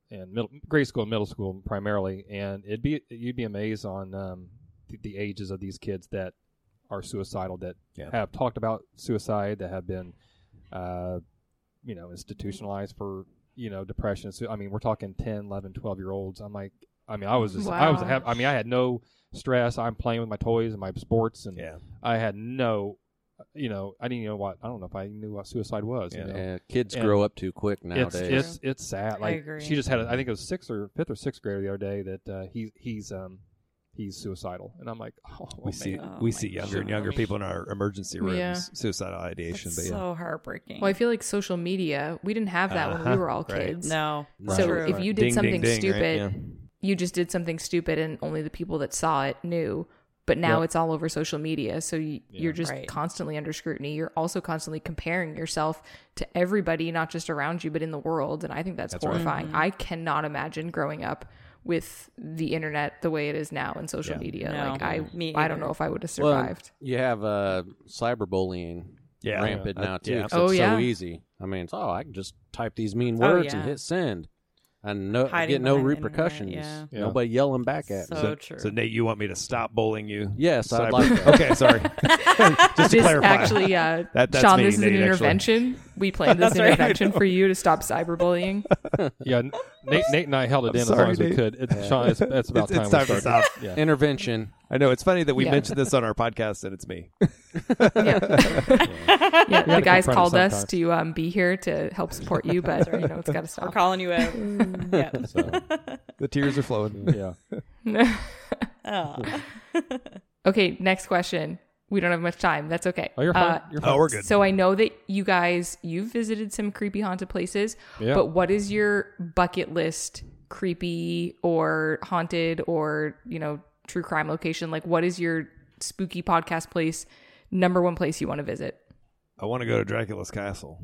and middle, grade school and middle school primarily, and it'd be you'd be amazed on um, the, the ages of these kids that are suicidal, that Yeah. have talked about suicide, that have been, uh, you know, institutionalized for, you know, depression. So, I mean, we're talking ten, eleven, twelve year olds. I'm like, I mean, I was just, I was, Wow. have, I mean, I had no stress. I'm playing with my toys and my sports, and Yeah. I had no, you know, I didn't even know what, I don't know if I knew what suicide was. Yeah. You know? Yeah, kids And grow up too quick It's nowadays. it's it's sad. I Like agree. she just had, a, I think it was sixth or fifth or sixth grader the other day that uh, he he's um he's suicidal, and I'm like, oh, We see man. Oh we my see younger and younger gosh. people in our emergency rooms, Yeah. suicidal ideation. It's But yeah, so heartbreaking. Well, I feel like social media, we didn't have that when we Uh-huh. were all Right. kids. no. So True. if you did Ding, something ding, ding, right? stupid, Yeah. you just did something stupid and only the people that saw it knew. But now Yep. it's all over social media. So you, you're just Right. constantly under scrutiny. You're also constantly comparing yourself to everybody, not just around you, but in the world. And I think that's, That's right. horrifying. Mm-hmm. I cannot imagine growing up with the internet the way it is now and social Yeah. media. No, like I, me I don't either. know if I would have Well, survived. you have uh, cyberbullying Yeah. rampant Yeah. now too. Yeah. 'cause Oh, it's yeah. so easy. I mean, it's, oh, I can just type these mean Oh, words yeah. and hit send, and no Hiding get no behind the internet, repercussions. yeah. Yeah. Nobody yelling back at So, me. So, true. so Nate, you want me to stop bullying you? Yes, I'd Cyber- like that. Okay, sorry. Just to This clarify. actually, uh, That- that's Sean, me, this is an Nate, actually. intervention. We planned this That's right, I intervention for you to stop cyberbullying. Yeah, N- Nate, Nate and I held it I'm in as sorry, long as we Nate. could. It's, Sean, it's, it's about It's- it's time, time to we started. stop. Yeah. Intervention. I know it's funny that we Yeah. mentioned this on our podcast and it's me. Yeah, yeah. The guys confront it called us sometimes. to um, be here to help support you, but you know it's got to We're stop. calling you out. yeah. So, The tears are flowing. yeah. Oh. Okay, next question. We don't have much time. That's okay. Oh, you're fine. Uh, you're fine. Oh, we're good. So I know that you guys you've visited some creepy haunted places, Yeah. but what is your bucket list creepy or haunted or you know true crime location? Like, what is your spooky podcast place? Number one place you want to visit? I want to go to Dracula's castle.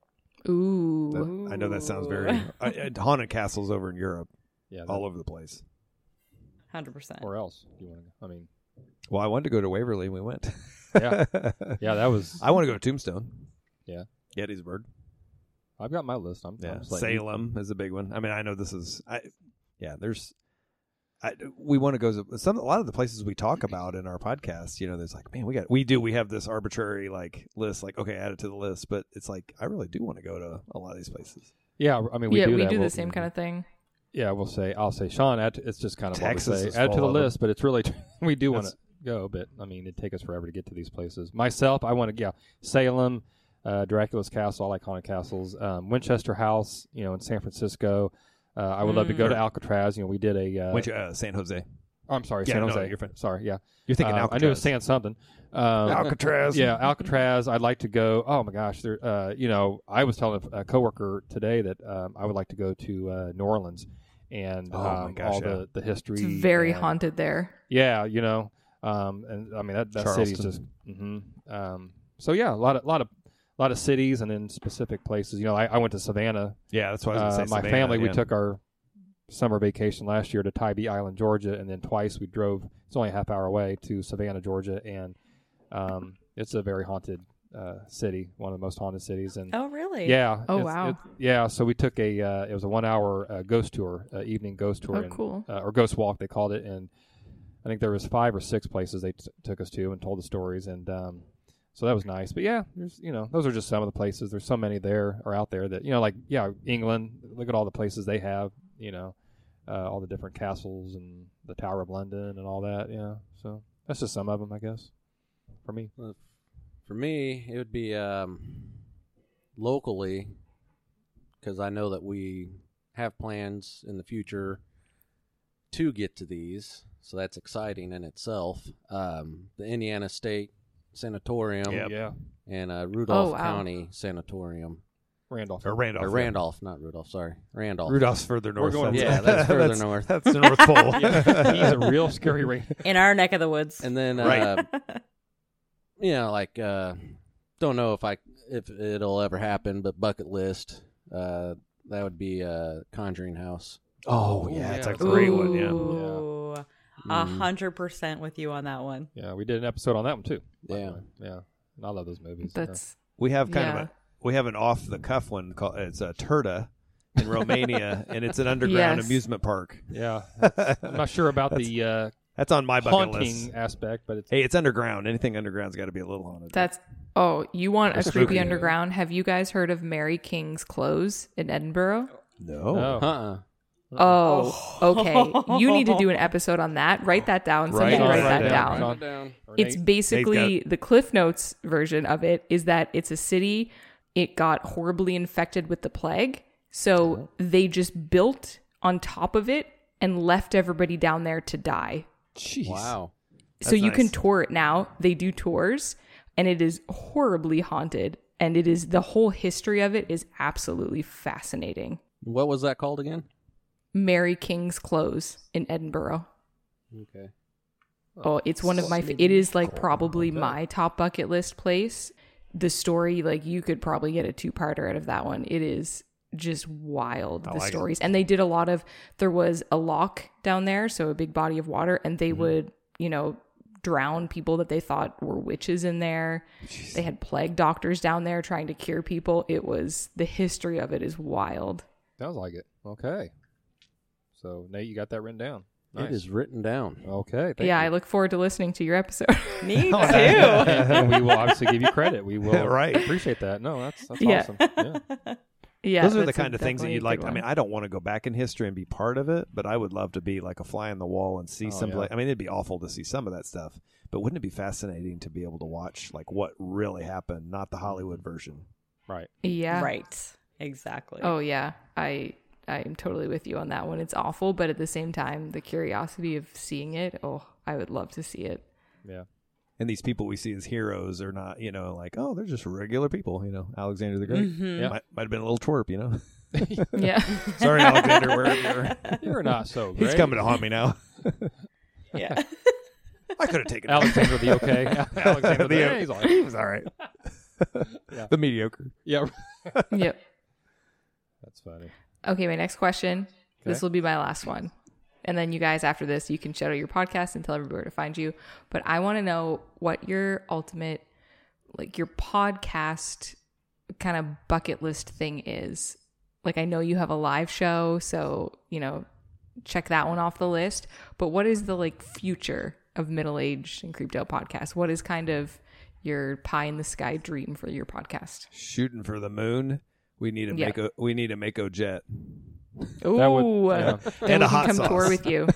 Ooh, That- I know that sounds very I, I, haunted castles over in Europe, yeah, that- all over the place. one hundred percent. Where else do you want to go? I mean, Well, I wanted to go to Waverly. and We went. Yeah. yeah, that was. I want to go to Tombstone. Yeah. Gettysburg. I've got my list. I'm, Yeah, I'm just letting you- Salem is a big one. I mean, I know this is. I, yeah, there's. I, we want to go to some. A lot of the places we talk about in our podcast. You know, there's like, man, we got. We do. We have this arbitrary like list. Like, okay, add it to the list. But it's like, I really do want to go to a lot of these places. Yeah, I mean, we yeah, do we that. do We'll- the same kind of thing. Yeah, we'll say. I'll say, Sean. Add to, it's just kind of Texas what we is say. Add to full the of them. list, but it's really we do want to That's- go. But I mean, it'd take us forever to get to these places. Myself, I want to. Yeah, Salem, uh, Dracula's Castle. I like haunted castles. Um, Winchester House, you know, in San Francisco. Uh, I would love to go to Alcatraz. You know, we did a. Uh, Which uh, San Jose. oh, I'm sorry, Yeah, San no, Jose. you're fine. Sorry, yeah. You're thinking Uh, Alcatraz. I knew it was San something. Um, Alcatraz. Yeah, Alcatraz. I'd like to go. Oh my gosh, there. Uh, you know, I was telling a coworker today that um, I would like to go to uh, New Orleans and Oh, my um, gosh, all yeah. the, the history. It's very and- haunted there. Yeah, you know, um, and I mean that that city's just. Charleston. hmm Um, so yeah, a lot of lot of lot of cities and then specific places. You know, I, I went to Savannah. Yeah, that's what I was Uh, going to say. my Savannah, family, we yeah. took our summer vacation last year to Tybee Island, Georgia, and then twice we drove. It's only a half hour away to Savannah, Georgia, and um, it's a very haunted uh, city, one of the most haunted cities. And Oh, really? yeah, Oh, it's- wow. it- yeah. So we took a uh, it was a one hour uh, ghost tour, uh, evening ghost tour, Oh, and, cool. uh, or ghost walk they called it, and I think there was five or six places they t- took us to and told the stories, and um, so that was nice. But yeah, there's you know those are just some of the places. There's so many there or out there that you know like yeah England. Look at all the places they have. You know, uh, all the different castles and the Tower of London and all that. Yeah, so that's just some of them, I guess, for me. For me, it would be um, locally, because I know that we have plans in the future to get to these, so that's exciting in itself. Um, the Indiana State Sanatorium Yep. Yeah, and uh, Rudolph Oh, wow. County Sanatorium. Randolph. Or Randolph. Or yeah. Randolph, not Rudolph, sorry. Randolph. Rudolph's further north. going- Yeah, that's further north. That's the North Pole. Yeah, he's a real scary rain. In our neck of the woods. And then, Right. uh, you know, like, uh, don't know if I if it'll ever happen, but bucket list, uh, that would be uh, Conjuring House. Oh, Ooh, yeah, it's a yeah. great one. Yeah. Ooh. A Mhm. hundred percent with you on that one. Yeah, we did an episode on that one too. by the Yeah. way. yeah. And I love those movies. yeah. That's We have kind Yeah. of a we have an off the cuff one called it's a Turda, in Romania, and it's an underground Yes. amusement park. Yeah, I'm not sure about the uh, That's on my bucket haunting list. aspect, but it's Hey, it's underground. Anything underground's got to be a little haunted. That's oh, you want a It's creepy spooky. underground? Have you guys heard of Mary King's Close in Edinburgh? no. oh, Uh-uh. Oh, okay. You need to do an episode on that. Write that down. Somebody Right. write Write that it down. down. Down. Or It's Nate? basically the Cliff Notes version of it is that it's a city. It got horribly infected with the plague. So they just built on top of it and left everybody down there to die. Jeez. Wow. So That's you can nice. tour it now. They do tours and it is horribly haunted. And it is the whole history of it is absolutely fascinating. What was that called again? Mary King's Close in Edinburgh. Okay. Oh, it's one of my. Fa- it is like probably my top bucket list place. The story, like you could probably get a two-parter out of that one. It is just wild. I The like it. stories, and they did a lot of. There was a loch down there, so a big body of water, and they would, you know, drown people that they thought were witches in there. They had plague doctors down there trying to cure people. It was the history of it is wild. Sounds like it. Okay. So Nate, you got that written down. Nice. It is written down. Okay. Thank yeah, you. I look forward to listening to your episode. Me too. And we will obviously give you credit. We will Right. appreciate that. No, that's that's Yeah. awesome. Yeah. Yeah, Those are the that's a- kind of things that definitely you'd a like. good I mean, one. I don't want to go back in history and be part of it, but I would love to be like a fly on the wall and see Oh, some. yeah. Like, I mean, it'd be awful to see some of that stuff, but wouldn't it be fascinating to be able to watch like what really happened, not the Hollywood version? Right. yeah, Right. Exactly. Oh yeah, I I'm totally with you on that one. It's awful, but at the same time, the curiosity of seeing it, oh, I would love to see it. Yeah. And these people we see as heroes are not, you know, like, oh, they're just regular people. You know, Alexander the Great Mhm. Yeah. might, might have been a little twerp. You know, Yeah, sorry, Alexander, wherever you're. You're not so great. He's coming to haunt me now. Yeah. I could have taken Alexander the okay. Alexander the, The- yeah, he's all right. He was all right. Yeah. The mediocre. Yeah. yep. That's funny. Okay, my next question. This Okay. will be my last one, and then you guys after this, you can shout out your podcast and tell everybody where to find you. But I want to know what your ultimate, like your podcast, kind of bucket list thing is. Like I know you have a live show, so you know, check that one off the list. But what is the like future of Middle Aged and Creeped Out podcast? What is kind of your pie in the sky dream for your podcast? Shooting for the moon. We need a Yeah. Mako. We need a Mako jet. Ooh, That would- yeah. then And we a hot can come sauce. tour with you.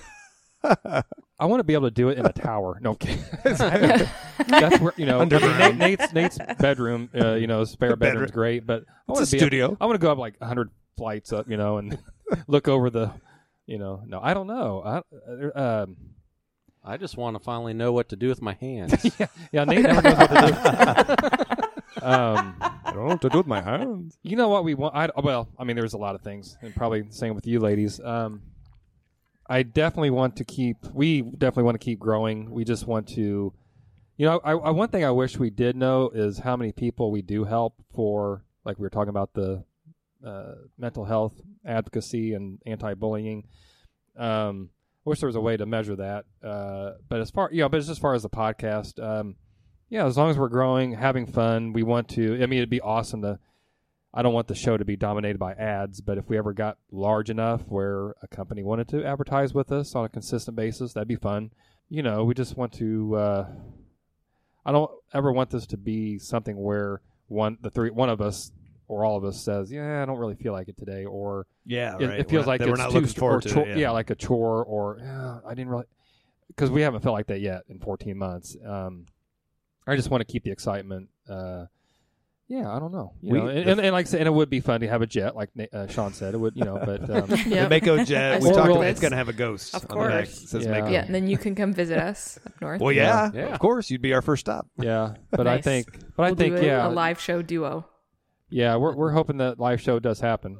I want to be able to do it in a tower. No, I'm kidding. That's where you know. I mean, Nate, Underground. Nate's Nate's bedroom. Uh, you know, spare Bedroom. bedroom's great, but I It's want a to be studio. I want to go up like a hundred flights up, you know, and look over the, you know. No, I don't know. I, uh, um, I just want to finally know what to do with my hands. yeah, Nate never knows what to do. um, I don't know what to do with my hands. You know what we want? I, well, I mean, there's a lot of things, and probably the same with you ladies. Um, I definitely want to keep. We definitely want to keep growing. We just want to, you know, I, I one thing I wish we did know is how many people we do help for, like we were talking about the uh, mental health advocacy and anti-bullying. Um, I wish there was a way to measure that. Uh, but as far, you know, but as far as the podcast, um, yeah, as long as we're growing, having fun, we want to. I mean, it'd be awesome to. I don't want the show to be dominated by ads, but if we ever got large enough where a company wanted to advertise with us on a consistent basis, that'd be fun. You know, we just want to. Uh, I don't ever want this to be something where one, the three, one of us or all of us says, "Yeah, I don't really feel like it today," or Yeah, it, right. it feels We're like not, it's we're not too looking st- forward or to chore, it. yeah, like a chore, or yeah, I didn't really, because we haven't felt like that yet in fourteen months. Um, I just want to keep the excitement. Uh, yeah, I don't know, you We- know, and, and, and like I said, and it would be fun to have a jet, like uh, Sean said, it would, you know, but um, The Mako jet. We Or talked we'll- about it's going to have a ghost. Of on the back course. that says Yeah. Mako. Yeah, and then you can come visit us up north. Well, yeah, Yeah. Yeah. of course. You'd be our first stop. yeah, but I Nice. think, but I We'll think, do a, yeah, a live show duo. yeah, we're we're hoping that live show does happen.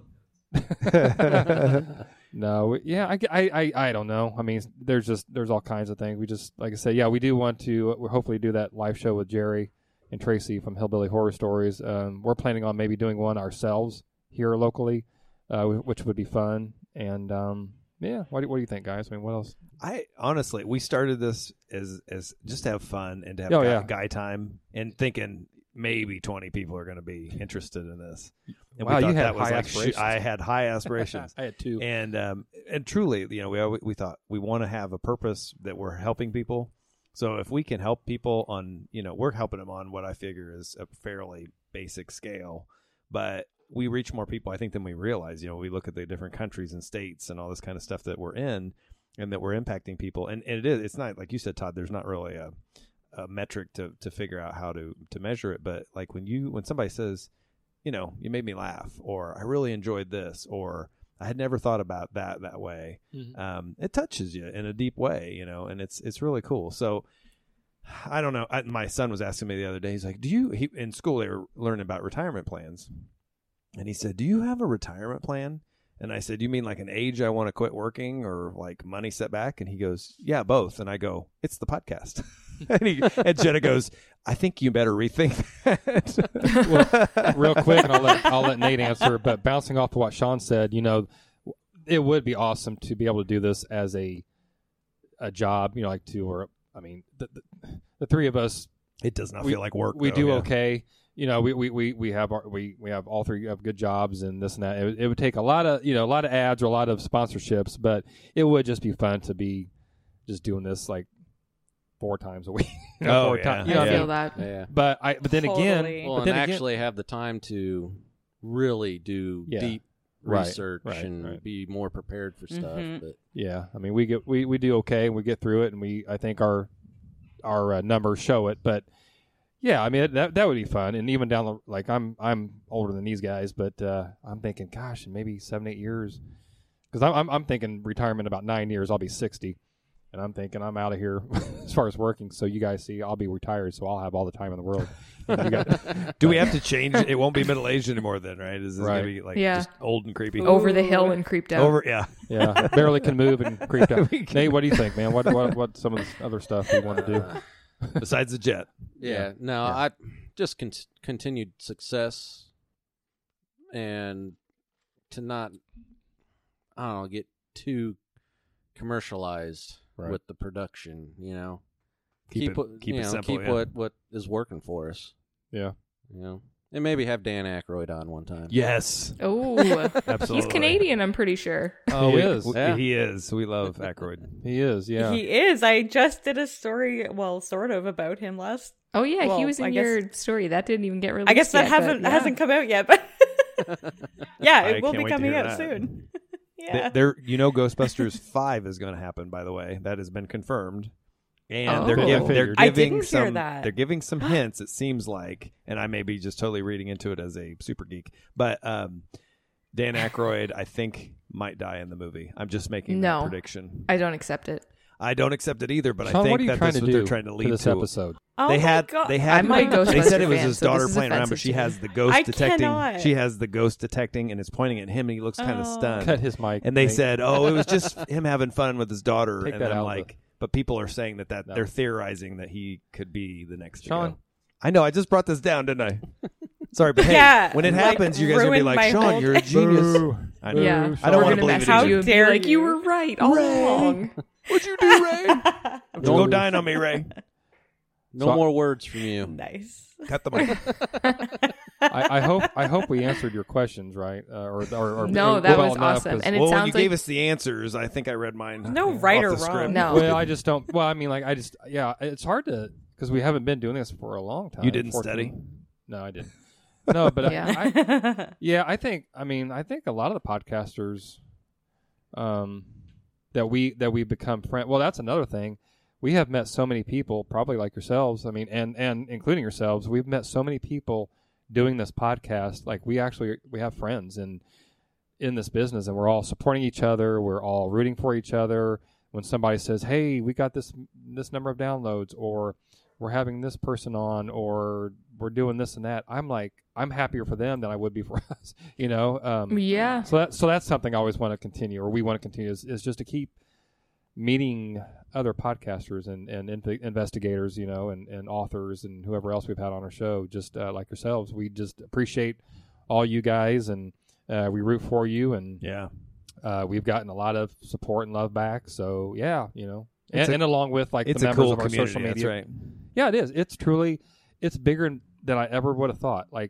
No, we- yeah, I, I, I, I don't know. I mean, there's just there's all kinds of things. We just like I say, yeah, we do want to. We'll hopefully do that live show with Jerry and Tracy from Hillbilly Horror Stories. Um, we're planning on maybe doing one ourselves here locally, uh, which would be fun. And um, yeah, what do, what do you think, guys? I mean, what else? I honestly, we started this as as just to have fun and to have Oh, guy, yeah. guy time and thinking maybe twenty people are going to be interested in this. And Wow, we thought you had that was high like, sh- aspirations. I had high aspirations. I had two. And um, and truly, you know, we always, we thought we want to have a purpose that we're helping people. So if we can help people on, you know, we're helping them on what I figure is a fairly basic scale, but we reach more people, I think, than we realize. You know, we look at the different countries and states and all this kind of stuff that we're in, and that we're impacting people. And, and it is, it's not like you said, Todd. There's not really a, a metric to to figure out how to to measure it. But like when you when somebody says, you know, you made me laugh, or I really enjoyed this, or I had never thought about that that way. Mm-hmm. Um, it touches you in a deep way, you know, and it's it's really cool. So I don't know. I, my son was asking me the other day. He's like, "Do you?" He, in school, they were learning about retirement plans, and he said, "Do you have a retirement plan?" And I said, "You mean like an age I want to quit working, or like money set back?" And he goes, "Yeah, both." And I go, "It's the podcast." and, he, and Jenna goes, "I think you better rethink that." Well, real quick, and I'll let I'll let Nate answer. But bouncing off of what Sean said, you know, it would be awesome to be able to do this as a a job. You know, like to or I mean, the, the, the three of us. It does not we, feel like work. We though, do yeah. okay. You know, we, we, we, we have our, we, we have all three have good jobs and this and that. It, it would take a lot of you know a lot of ads or a lot of sponsorships, but it would just be fun to be just doing this like four times a week. You know, Oh, four yeah. times, you I know what feel mean? that. Yeah. But I but then Totally. again, Well, but and then again, actually have the time to really do Yeah. deep Right, research right, and right. be more prepared for stuff. Mhm. But yeah, I mean we get we, we do okay and we get through it and we I think our our uh, numbers show it, but. Yeah, I mean that that would be fun, and even down the like I'm I'm older than these guys, but uh, I'm thinking, gosh, in maybe seven eight years, because I'm, I'm I'm thinking retirement about nine years. I'll be sixty, and I'm thinking I'm out of here as far as working. So you guys see, I'll be retired, so I'll have all the time in the world. You got, Do we have to change? It won't be middle aged anymore, then, right? Is this Right. gonna be like Yeah. just old and creepy? Over the hill and creeped out. Over, yeah. yeah, barely can move and creeped out. Nate, what do you think, man? What what what some of this other stuff we want to do? Besides the jet, yeah, no, Yeah. I just con- continued success and to not, I don't know, get too commercialized Right. with the production. You know, Keep it- what, keep you it know, simple, Keep yeah. what what is working for us. Yeah, You know, and maybe have Dan Aykroyd on one time. yes, Oh, absolutely. he's Canadian, I'm pretty sure. Oh, He we- is. we- Yeah. He is. We love Aykroyd. he is. Yeah, He is. I just did a story, well, sort of about him last. Oh yeah, he Well, was in I guess- your story. That didn't even get released. I guess that yet, but haven't yeah. hasn't come out yet, but yeah, I it will can't be wait to coming hear out that. soon. Th- yeah. There, you know, Ghostbusters five is going to happen. By the way, that has been confirmed, and Oh. they're, Cool. giv- I they're figured. I giving didn't hear some. that. They're giving some hints. It seems like, and I may be just totally reading into it as a super geek, but um, Dan Aykroyd, I think, might die in the movie. I'm just making No. that prediction. I don't accept it. I don't accept it either, but Sean, I think what are you that trying that's to what do they're trying to for lead this to. episode? Oh they my had God. they had I'm a Ghostbusters they said it was fan, his so this daughter is playing around, but offensive she to me. has the ghost I detecting. cannot. She has the ghost detecting, and is pointing at him, and he looks kind of Oh. stunned. Cut his mic. And they Nate. said, "Oh, it was just him having fun with his daughter." Take and that I'm out of like, the- but people are saying that that No. they're theorizing that he could be the next to Sean. go. I know. I just brought this down, didn't I? Sorry, but hey, Yeah, when it like, happens, you guys are gonna be ruined like, my "Sean, whole you're a day." genius." Boo. I know. Yeah, I I don't don't We're want to gonna believe message it. How either. you and be dare like, you you. were right all Ray. along. What'd you do, Ray? Don't go No. dying on me, Ray. No So- more words from you. Nice. Cut the mic. I, I hope I hope we answered your questions right, uh, or, or, or No, or that well was enough, awesome. 'cause- And it well, when sounds you like gave us the answers, I think I read mine. No off right the or script. wrong. No. well, I just don't. Well, I mean, like I just yeah, it's hard to because we haven't been doing this for a long time. You didn't fourteen study? No, I didn't. No, but Yeah. I, I, yeah, I think. I mean, I think a lot of the podcasters, um, that we that we become friends. Well, that's another thing. We have met so many people, probably like yourselves. I mean, and and including yourselves, we've met so many people doing this podcast. Like we actually we have friends in in this business, and we're all supporting each other. We're all rooting for each other. When somebody says, "Hey, we got this this number of downloads," or we're having this person on, or we're doing this and that, I'm like, I'm happier for them than I would be for us, you know? Um, yeah. so that, so that's something I always want to continue, or we want to continue is, is just to keep meeting other podcasters and, and in- investigators, you know, and, and authors and whoever else we've had on our show, just uh, like yourselves. We just appreciate all you guys, and uh, we root for you, and Yeah. uh, we've gotten a lot of support and love back. So yeah, you know, It's and, a- and along with like It's the a members cool of our community. social That's media. right. Yeah, it is. It's truly, it's bigger than I ever would have thought. Like,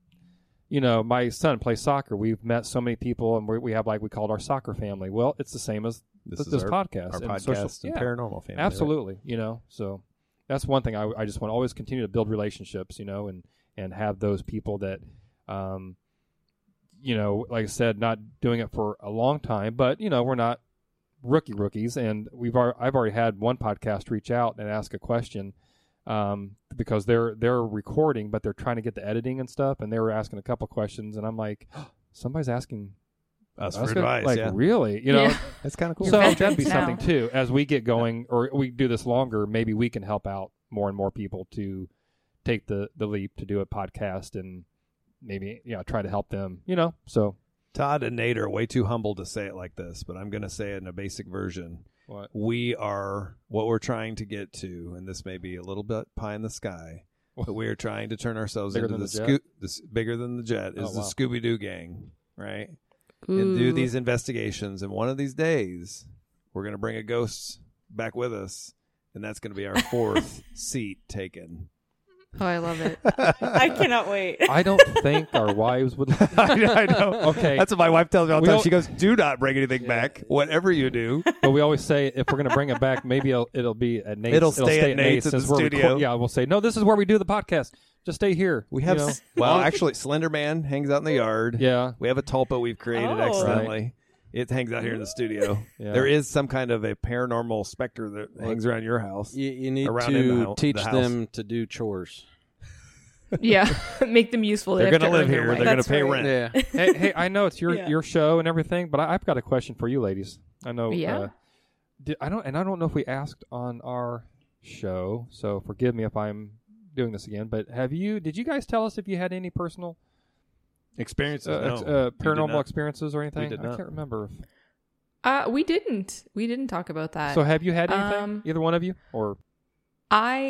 you know, my son plays soccer. We've met so many people, and we we have like we called our soccer family. Well, it's the same as This this, is this our- podcast, Our and podcast social- and yeah, paranormal family. right? absolutely. You know, so that's one thing I I just want to always continue to build relationships. You know, and and have those people that, um, you know, like I said, not doing it for a long time, but you know, we're not rookie rookies, and we've al- I've already had one podcast reach out and ask a question. Um, because they're they're recording, but they're trying to get the editing and stuff, and they were asking a couple questions, and I'm like, oh, somebody's asking Us us for good- advice. like yeah. really, you know. Yeah. That's kind of cool. So You're that'd be veterans something now. too. As we get going, or we do this longer, maybe we can help out more and more people to take the the leap to do a podcast, and maybe yeah, try to help them. You know, so Todd and Nate are way too humble to say it like this, but I'm going to say it in a basic version. what? We are what we're trying to get to, and this may be a little bit pie in the sky, but we are trying to turn ourselves Bigger into than the, the jet? Scoo- this bigger than the jet is Oh, the wow. Scooby Doo gang, right? And do Ooh. these investigations, and one of these days we're going to bring a ghost back with us, and that's going to be our fourth seat taken. Oh, I love it. I cannot wait. I don't think our wives would. I know. Okay. That's what my wife tells me all the We time. don't- She goes, "Do not bring anything back. Whatever you do." But we always say if we're going to bring it back, maybe it'll, it'll be at Nate's. It'll stay at Nate's in since the we're studio. yeah, we'll say no. This is where we do the podcast. Just stay here. We have you know? s- well, actually, Slender Man hangs out in the yard. yeah. We have a tulpa we've created Oh. accidentally. It hangs out here in the studio. Yeah. There is some kind of a paranormal specter that hangs around your house. You, you need Around in the to hou- teach the house. them to do chores. Yeah, make them useful. They They're have going to live earn their here. way. They're going to That's pay right. rent. Yeah. hey, hey, I know it's your Yeah. your show and everything, but I, I've got a question for you, ladies. I know. Yeah. Uh, did, I don't, and I don't know if we asked on our show, so forgive me if I'm doing this again. But have you? Did you guys tell us if you had any personal Experiences. uh, no. ex- uh, We did paranormal not. experiences or anything? did I not. can't remember. If, Uh, we didn't. We didn't talk about that. so have you had anything? um, Either one of you, or I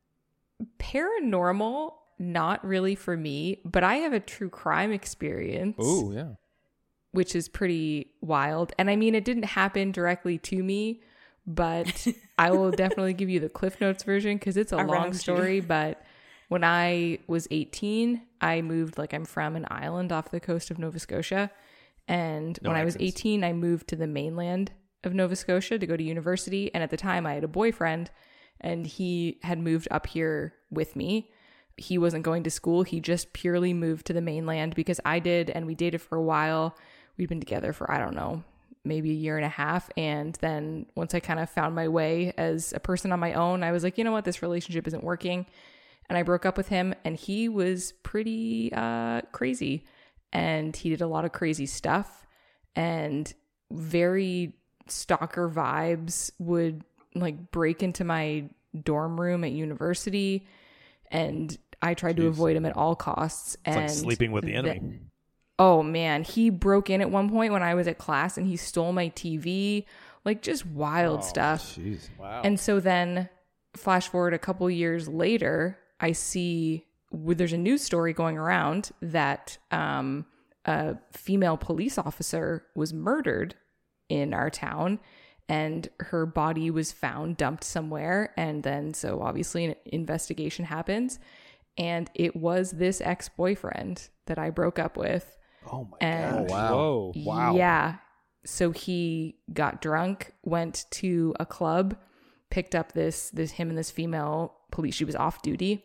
paranormal, not really for me, but I have a true crime experience. oh yeah, Which is pretty wild. And I mean, it didn't happen directly to me, but I will definitely give you the Cliff Notes version because it's a Around long you. story. But when I was eighteen, I moved, like, I'm from an island off the coast of Nova Scotia. And No when I was accents. eighteen, I moved to the mainland of Nova Scotia to go to university. And at the time, I had a boyfriend, and he had moved up here with me. He wasn't going to school. He just purely moved to the mainland because I did, and we dated for a while. We'd been together for, I don't know, maybe a year and a half. And then once I kind of found my way as a person on my own, I was like, you know what, this relationship isn't working. And I broke up with him, and he was pretty uh, crazy. And he did a lot of crazy stuff, and very stalker vibes would like break into my dorm room at university. And I tried to Jeez. avoid him at all costs. It's and like sleeping with the the- enemy. Oh man, he broke in at one point when I was at class, and he stole my T V, like just wild stuff. Jeez. Wow. And so then flash forward a couple years later, I see well, there's a news story going around that um, a female police officer was murdered in our town, and her body was found dumped somewhere. And then so obviously an investigation happens, and it was this ex-boyfriend that I broke up with. Oh my And god. wow. Whoa, wow. yeah. So he got drunk, went to a club, picked up this this him and this female police. She was off duty.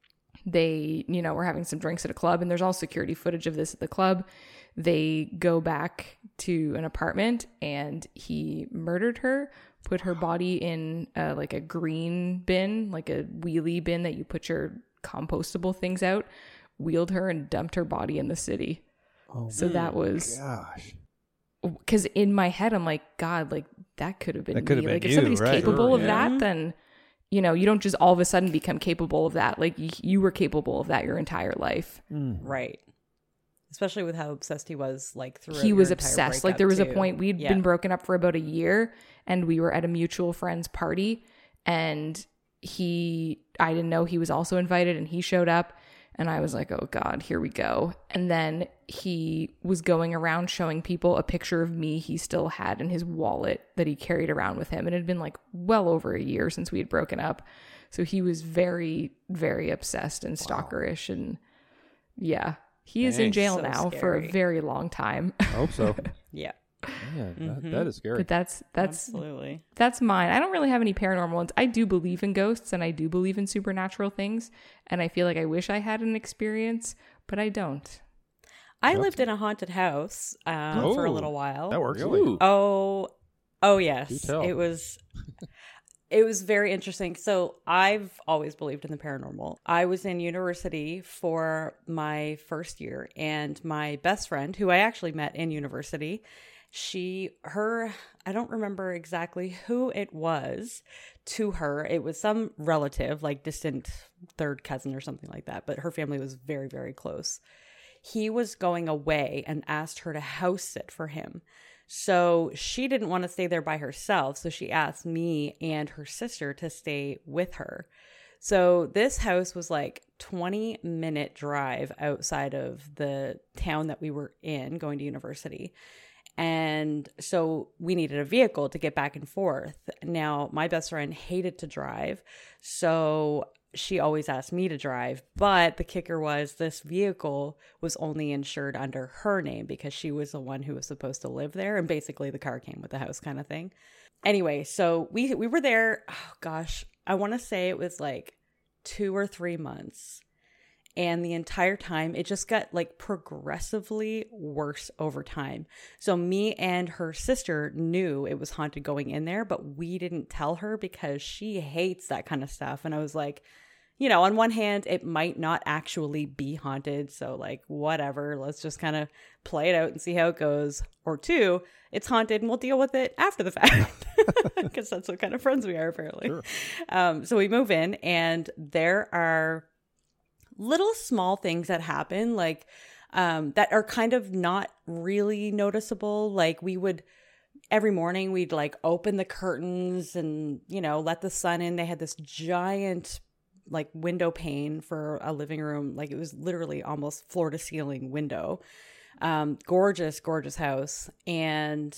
They, you know, were having some drinks at a club, and there's all security footage of this at the club. They go back to an apartment, and he murdered her, put her body in uh, like a green bin, like a wheelie bin that you put your compostable things out, wheeled her and dumped her body in the city. Oh So that was gosh. because in my head I'm like, God, like that could have been That could me. have been Like if you, somebody's right. capable Sure, of yeah. that, then you know you don't just all of a sudden become capable of that. Like y- you were capable of that your entire life. Right. Especially with how obsessed he was, like through He was obsessed. Like there was a point we'd Yeah. been broken up for about a year, and we were at a mutual friend's party, and he I didn't know he was also invited, and he showed up. And I was like, oh God, here we go. And then he was going around showing people a picture of me he still had in his wallet that he carried around with him. And it had been like well over a year since we had broken up. So he was very, very obsessed and stalkerish. And yeah, he is in Dang, jail so now for scary. a very long time. I hope so. Yeah. Man, Mhm. that, that is scary. But that's that's Absolutely. that's mine. I don't really have any paranormal ones. I do believe in ghosts and I do believe in supernatural things, and I feel like I wish I had an experience, but I don't. I lived in a haunted house um, for a Oh, little while. That works. Really? Ooh. Oh, oh yes. Do tell. It was it was very interesting. So I've always believed in the paranormal. I was in university for my first year, and my best friend, who I actually met in university, she her I don't remember exactly who it was to her. It was some relative, like distant third cousin or something like that, but her family was very, very close. He was going away and asked her to house sit for him. So she didn't want to stay there by herself. So she asked me and her sister to stay with her. So this house was like twenty minute drive outside of the town that we were in going to university. And so we needed a vehicle to get back and forth. Now, my best friend hated to drive, so she always asked me to drive. But the kicker was this vehicle was only insured under her name because she was the one who was supposed to live there. And basically the car came with the house kind of thing. Anyway, so we, we were there. Oh, gosh, I want to say it was like two or three months. And the entire time, it just got like progressively worse over time. So me and her sister knew it was haunted going in there, but we didn't tell her because she hates that kind of stuff. And I was like, you know, on one hand, it might not actually be haunted. So like, whatever, let's just kind of play it out and see how it goes. Or two, it's haunted and we'll deal with it after the fact. Because that's what kind of friends we are, apparently. Sure. Um, so we move in, and there are little small things that happen, like um, that are kind of not really noticeable. Like we would, every morning we'd like open the curtains and, you know, let the sun in. They had this giant like window pane for a living room. Like it was literally almost floor to ceiling window. Um, gorgeous, gorgeous house. And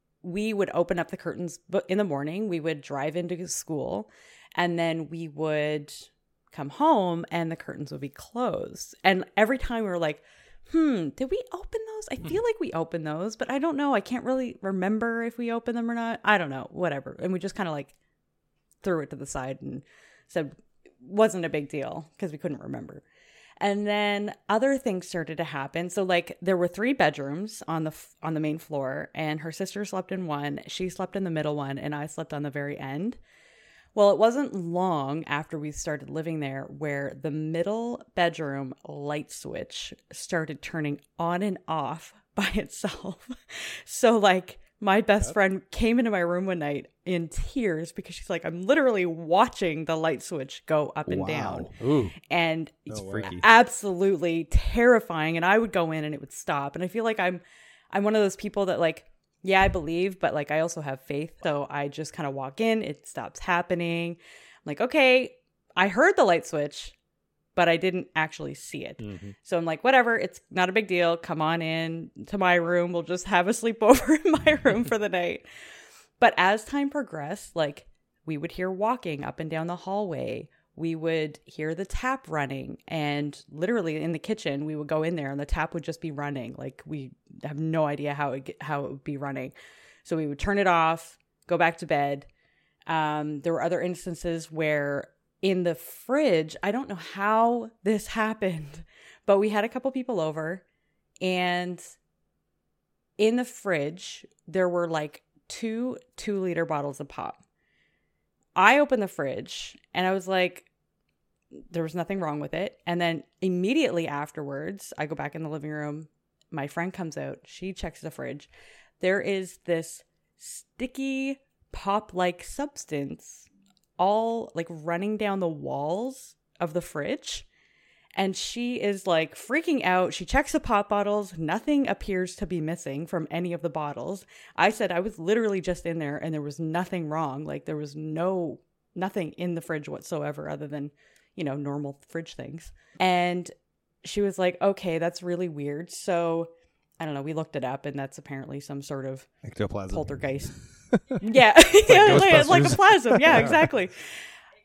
we would open up the curtains, but in the morning we would drive into school, and then we would come home and the curtains would be closed. And every time we were like, hmm, did we open those? I feel like we opened those, but I don't know. I can't really remember if we opened them or not. I don't know, whatever. And we just kind of like threw it to the side and said it wasn't a big deal because we couldn't remember. And then other things started to happen. So like there were three bedrooms on the f- on the main floor, and her sister slept in one, she slept in the middle one, and I slept on the very end. Well, it wasn't long after we started living there where the middle bedroom light switch started turning on and off by itself. So like my best friend came into my room one night in tears because she's like, I'm literally watching the light switch go up and Wow. down. Ooh, And No it's way. freaky. absolutely terrifying. And I would go in and it would stop. And I feel like I'm I'm one of those people that like, yeah, I believe, but like I also have faith. So I just kind of walk in, it stops happening. I'm like, okay, I heard the light switch, but I didn't actually see it. Mhm. So I'm like, whatever, it's not a big deal. Come on in to my room. We'll just have a sleepover in my room for the night. But as time progressed, like we would hear walking up and down the hallway. We would hear the tap running, and literally in the kitchen, we would go in there and the tap would just be running. Like we have no idea how it get, how it would be running. So we would turn it off, go back to bed. Um, there were other instances where in the fridge, I don't know how this happened, but we had a couple people over, and in the fridge, there were like two two liter bottles of pop. I opened the fridge and I was like, there was nothing wrong with it. And then immediately afterwards, I go back in the living room. My friend comes out. She checks the fridge. There is this sticky pop-like substance all like running down the walls of the fridge. And she is like freaking out. She checks the pop bottles. Nothing appears to be missing from any of the bottles. I said I was literally just in there and there was nothing wrong. Like there was no, nothing in the fridge whatsoever other than, you know, normal fridge things. And she was like, okay, that's really weird. So I don't know. We looked it up and that's apparently some sort of Ectoplasm. poltergeist. Yeah. yeah, like, like a Ghostbusters. plasm. Yeah, exactly.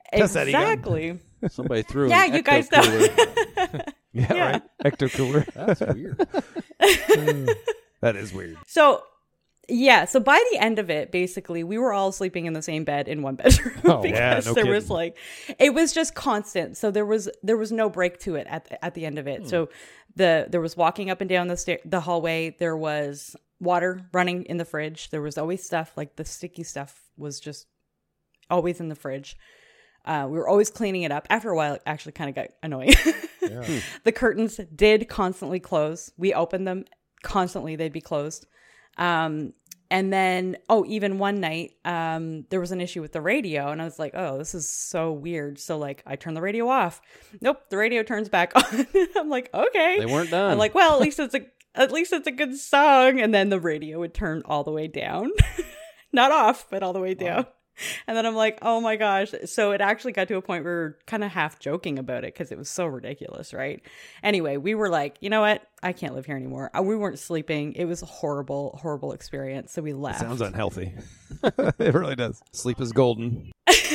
Test that again. Exactly. Somebody threw Yeah, an you ecto guys cooler. know. Yeah, Yeah. right. Ecto cooler. That's weird. That is weird. So, yeah. So by the end of it, basically, we were all sleeping in the same bed in one bedroom Oh, because yeah, no there was kidding. like, it was just constant. So there was there was no break to it at the, at the end of it. So the there was walking up and down the stair, the hallway. There was water running in the fridge. There was always stuff like the sticky stuff was just always in the fridge. Uh, we were always cleaning it up. After a while, it actually kind of got annoying. Yeah. The curtains did constantly close. We opened them constantly. They'd be closed. Um, and then, oh, even one night, um, there was an issue with the radio. And I was like, oh, this is so weird. So, like, I turned the radio off. Nope, the radio turns back on. I'm like, okay. They weren't done. I'm like, well, at least it's a at least it's a good song. And then the radio would turn all the way down. Not off, but all the way down. And then I'm like, oh my gosh. So it actually got to a point where we were kind of half joking about it because it was so ridiculous, right? Anyway, we were like, you know what? I can't live here anymore. Uh, We weren't sleeping. It was a horrible, horrible experience. So we left. Sounds unhealthy. It really does. Sleep is golden.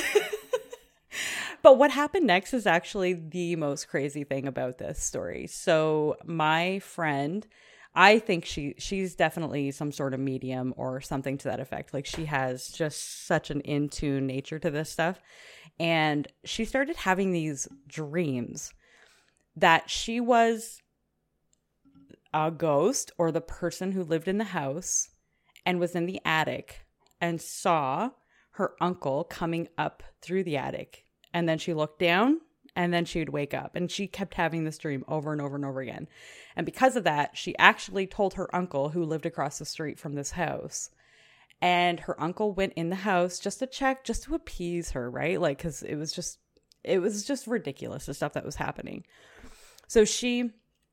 But what happened next is actually the most crazy thing about this story. So my friend, I think she she's definitely some sort of medium or something to that effect. Like she has just such an in tune nature to this stuff. And she started having these dreams that she was a ghost or the person who lived in the house and was in the attic and saw her uncle coming up through the attic. And then she looked down and then she would wake up. And she kept having this dream over and over and over again. And because of that, she actually told her uncle who lived across the street from this house. And her uncle went in the house just to check, just to appease her, right? Like, because it was just, it was just ridiculous, the stuff that was happening. So she,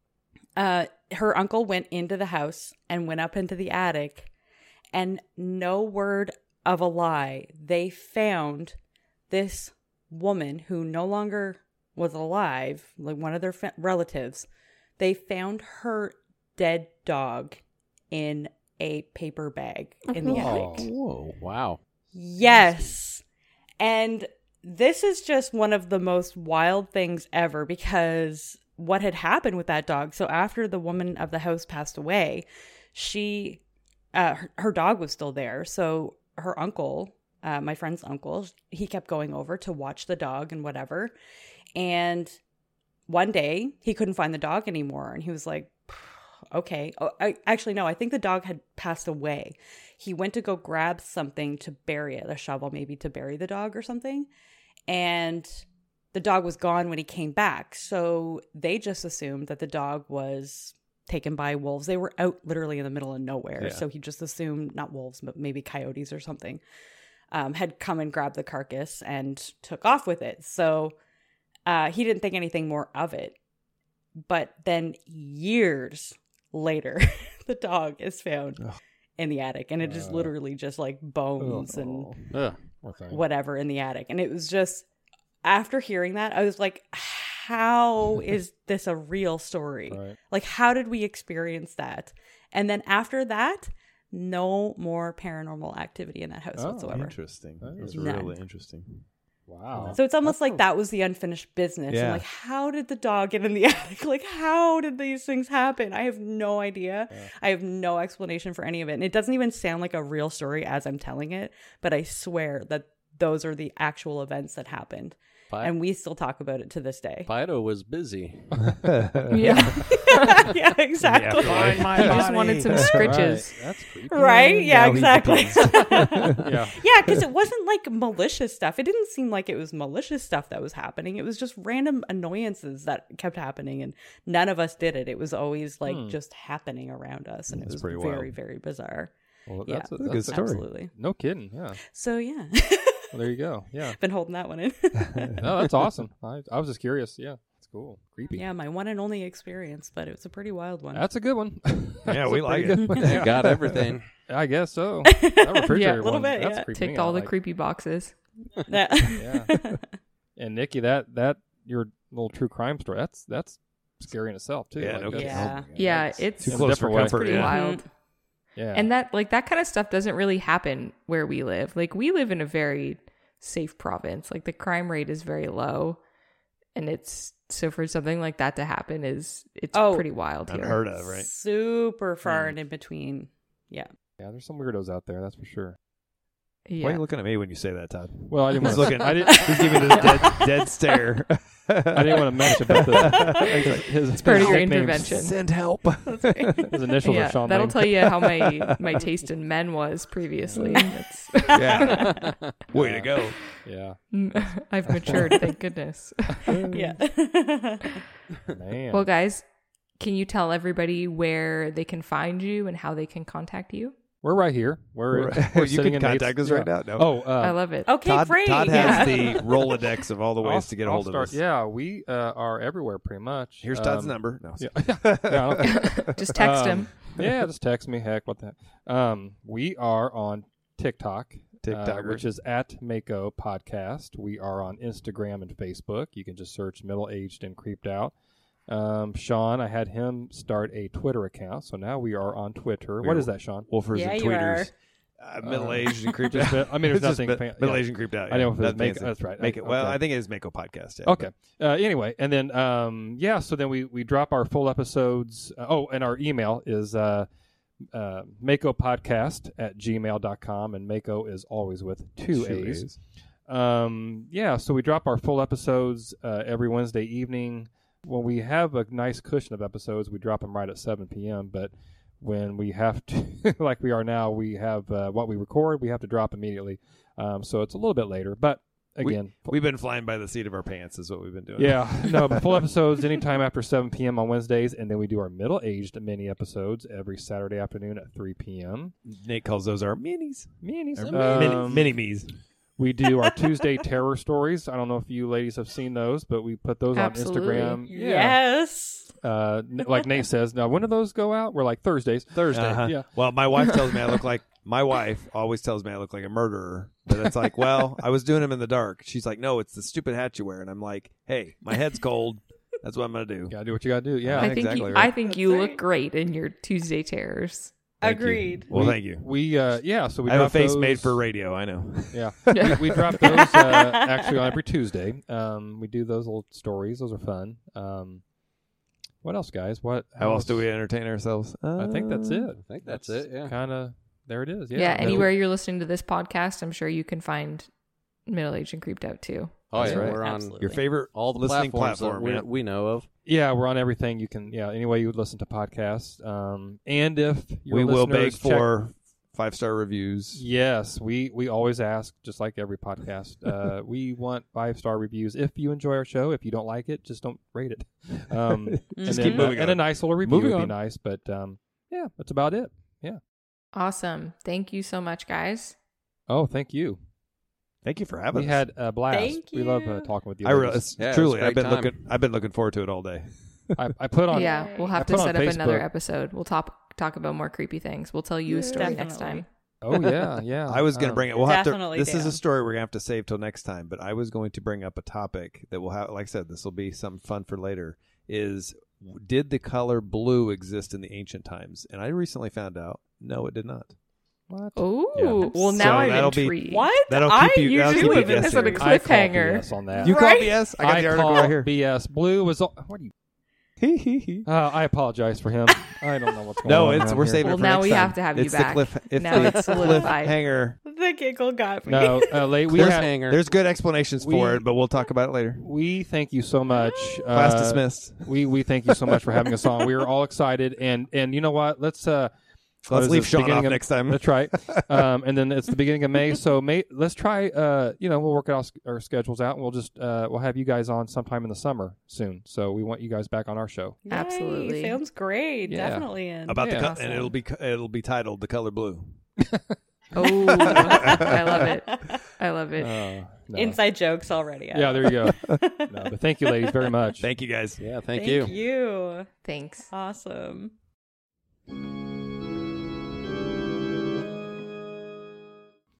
uh, her uncle went into the house and went up into the attic. And no word of a lie, they found this woman who no longer was alive, like one of their fa- relatives. They found her dead dog in a paper bag in the Oh. attic. Whoa! Wow. Yes. And this is just one of the most wild things ever because what had happened with that dog. So after the woman of the house passed away, she, uh, her, her dog was still there. So her uncle, uh, my friend's uncle, he kept going over to watch the dog and whatever. And one day he couldn't find the dog anymore. And he was like, okay. Oh, I, actually, no, I think the dog had passed away. He went to go grab something to bury it, a shovel maybe to bury the dog or something. And the dog was gone when he came back. So they just assumed that the dog was taken by wolves. They were out literally in the middle of nowhere. Yeah. So he just assumed, not wolves, but maybe coyotes or something, um, had come and grabbed the carcass and took off with it. So uh, he didn't think anything more of it. But then years later, the dog is found Ugh. in the attic. And it is Uh. literally just like bones and Ugh. Poor thing. whatever in the attic. And it was just, after hearing that, I was like, how is this a real story? Right. Like, how did we experience that? And then after that, no more paranormal activity in that house Oh, whatsoever. Interesting. That That's is None. really interesting. Wow. So it's almost That's like so- that was the unfinished business. Yeah. And like, how did the dog get in the attic? Like, how did these things happen? I have no idea. Yeah. I have no explanation for any of it. And it doesn't even sound like a real story as I'm telling it, but I swear that those are the actual events that happened. Fi- And we still talk about it to this day. Fido was busy. Yeah. Yeah, exactly. Find my He just wanted some scritches. Right. That's creepy. Right? Yeah, Now he's exactly. Yeah. Yeah, because it wasn't like malicious stuff. It didn't seem like it was malicious stuff that was happening. It was just random annoyances that kept happening, and none of us did it. It was always like Hmm. just happening around us, and it That's was pretty very, wild. very bizarre. Well, Yeah. that's a, That's a that's good a- story. Absolutely. No kidding. Yeah. So yeah, Well, there you go. Yeah. been holding that one in. No, that's awesome. I, I was just curious. Yeah. It's cool. Creepy. Yeah, my one and only experience, but it was a pretty wild one. That's a good one. Yeah, That's we a like pretty it. good one. You got everything. I guess so. That refrigerator Yeah, a little one, bit, that's yeah. creepy. Ticked all the creepy boxes. Yeah. Yeah. And Nikki, that that your little true crime story, that's that's scary in itself too. Yeah, Like, no that's- kidding. Yeah. Yeah, that's- it's Too in a close for different way. comfort. pretty Yeah. wild. Yeah. And that like that kind of stuff doesn't really happen where we live. Like we live in a very safe province. Like the crime rate is very low, and it's so for something like that to happen is it's Oh, pretty wild here. Unheard of, right? Super far Mm. and in between. Yeah. Yeah, there's some weirdos out there, that's for sure. Why are Yeah. you looking at me when you say that, Todd? Well, I didn't He's want looking. to. I didn't. He's giving this dead, dead stare. I didn't want to mention about the. His, It's part of his your nicknames- intervention. Send help. His initials Yeah, are Sean. that'll Lane. tell you how my my taste in men was previously. That's, Yeah. Way to go. Yeah, I've matured, thank goodness. Yeah. man. Well, guys, can you tell everybody where they can find you and how they can contact you? we're right here. We're, We're- we're you sitting can in contact Nate's- us right yeah. now. No. Oh, uh, I love it. Okay, Todd, great. Todd yeah. has the Rolodex of all the ways I'll- to get a I'll hold start- of us. Yeah, we uh, are everywhere pretty much. Here's Todd's Um, number. No, Yeah, yeah, I don't- Just text Um, him. Yeah, just text me. Heck, what the heck. Um, we are on TikTok, uh, TikTokers. which is at Mako Podcast. We are on Instagram and Facebook. You can just search Middle Aged and Creeped Out. Um, Sean, I had him start a Twitter account, so now we are on Twitter. We What are- is that, Sean? Wolfers Yeah, and you tweeters. Uh, middle-aged and creeped Just out. mi- I mean, there's It's just nothing mi- fan- middle-aged yeah. and creeped out. I know yeah. if it was That's Mako- fancy. that's right. Make it. Well, Okay. I think it is Mako podcast. Yeah. Okay. Uh, anyway, and then um, yeah, so then we we drop our full episodes. Uh, oh, and our email is uh, uh, Mako Podcast at gmail dot com, and Mako is always with two, Two A's. A's. Um, yeah, so we drop our full episodes uh, every Wednesday evening. When we have a nice cushion of episodes, we drop them right at seven p.m. But when we have to, like we are now, we have uh, what we record, we have to drop immediately. Um, so it's a little bit later. But again, We've been flying by the seat of our pants, is what we've been doing. yeah, no, but full episodes anytime after seven p.m. on Wednesdays, and then we do our middle-aged mini episodes every Saturday afternoon at three p.m. Nate calls those our minis. Minis. Or mini, Um, mini me's. We do our Tuesday terror stories. I don't know if you ladies have seen those, but we put those Absolutely. on Instagram. Yes. Uh, n- like Nate says, now when do those go out? We're like Thursdays. Thursday. Uh-huh. Yeah. Well, my wife tells me I look like my wife always tells me I look like a murderer. But it's like, well, I was doing them in the dark. She's like, no, it's the stupid hat you wear, and I'm like, hey, my head's cold. That's what I'm gonna do. Gotta do what you gotta do. Yeah. I think exactly you, right. I think you look great in your Tuesday terrors. Thank you. Agreed. Well, We- thank you. We uh yeah, so we I have a drop face those- made for radio. I know. Yeah, we, we drop those uh, actually on every Tuesday. Um, we do those little stories; those are fun. Um, what else, guys? What? How else do we entertain ourselves? I think that's it. I think that's it, yeah. Kind of. There it is. Yeah. Yeah, That- anywhere you're listening to this podcast, I'm sure you can find Middle Aged and Creeped Out too. Oh, That's yeah, right. we're on Absolutely. Your favorite all the listening platforms platform, that we, yeah. we know of. Yeah, we're on everything you can. Yeah, any way you would listen to podcasts. Um, and if your we will beg listeners check- for five star reviews. Yes, we we always ask, just like every podcast. Uh, we want five star reviews. If you enjoy our show, if you don't like it, just don't rate it. Um, and Just then, keep moving uh, and a on. nice little review Moving would be on. nice. But um, yeah, that's about it. Yeah. Awesome. Thank you so much, guys. Oh, thank you. Thank you for having We us. had a blast. Thank We love uh, you. talking with you. I really, ladies. it's Yeah, it was truly, a I've great been time. looking, I've been looking forward to it all day. I, I put on. yeah, we'll I have to put on set up another Facebook- episode. We'll talk talk about more creepy things. We'll tell you a story next Definitely. time. Oh yeah, yeah. I was going to Um, bring it. We'll have to. Definitely This is down. a story we're going to have to save till next time. But I was going to bring up a topic that will have, like I said, this will be some fun for later. Is did the color blue exist in the ancient times? And I recently found out, no, it did not. What? Oh, Yeah. well So now I'm that'll be- intrigued. What? That'll I keep you- that'll usually keep you leave Leaving it this on a guessing. I call cliffhanger. B S on that. You Right? call B S? I got the article call right here. B S. Blue was. All, what do you? Hee hee hee. Uh, I apologize for him. I don't know what's going No, on. it's around we're here. saving Well, it for now next we time. have to have you it's back. The cliff, it's Now the it's solidified. cliffhanger. The giggle got me. No, uh, late. We There's, had, Hanger. there's good explanations We- for it, but we'll talk about it later. we thank you so much. Class Uh, dismissed. We we thank you so much for having us on. We are all excited, and and you know what? Let's uh, what Let's is leave this, Sean beginning off of- next time. That's right. Um, and then it's the beginning of May, so May. Let's try. Uh, you know, we'll work out our schedules out, and we'll just uh, we'll have you guys on sometime in the summer soon. So we want you guys back on our show. Yay, Absolutely. Sounds great. Yeah. Definitely in. About the Yeah. co- Awesome. and it'll be it'll be titled "The Color Blue." Oh, I love it. I love it. Uh, no. Inside jokes already. Yeah, there you go. No, but thank you, ladies, very much. Thank you, guys. Yeah, thank, Thank you. you. Thanks. Awesome.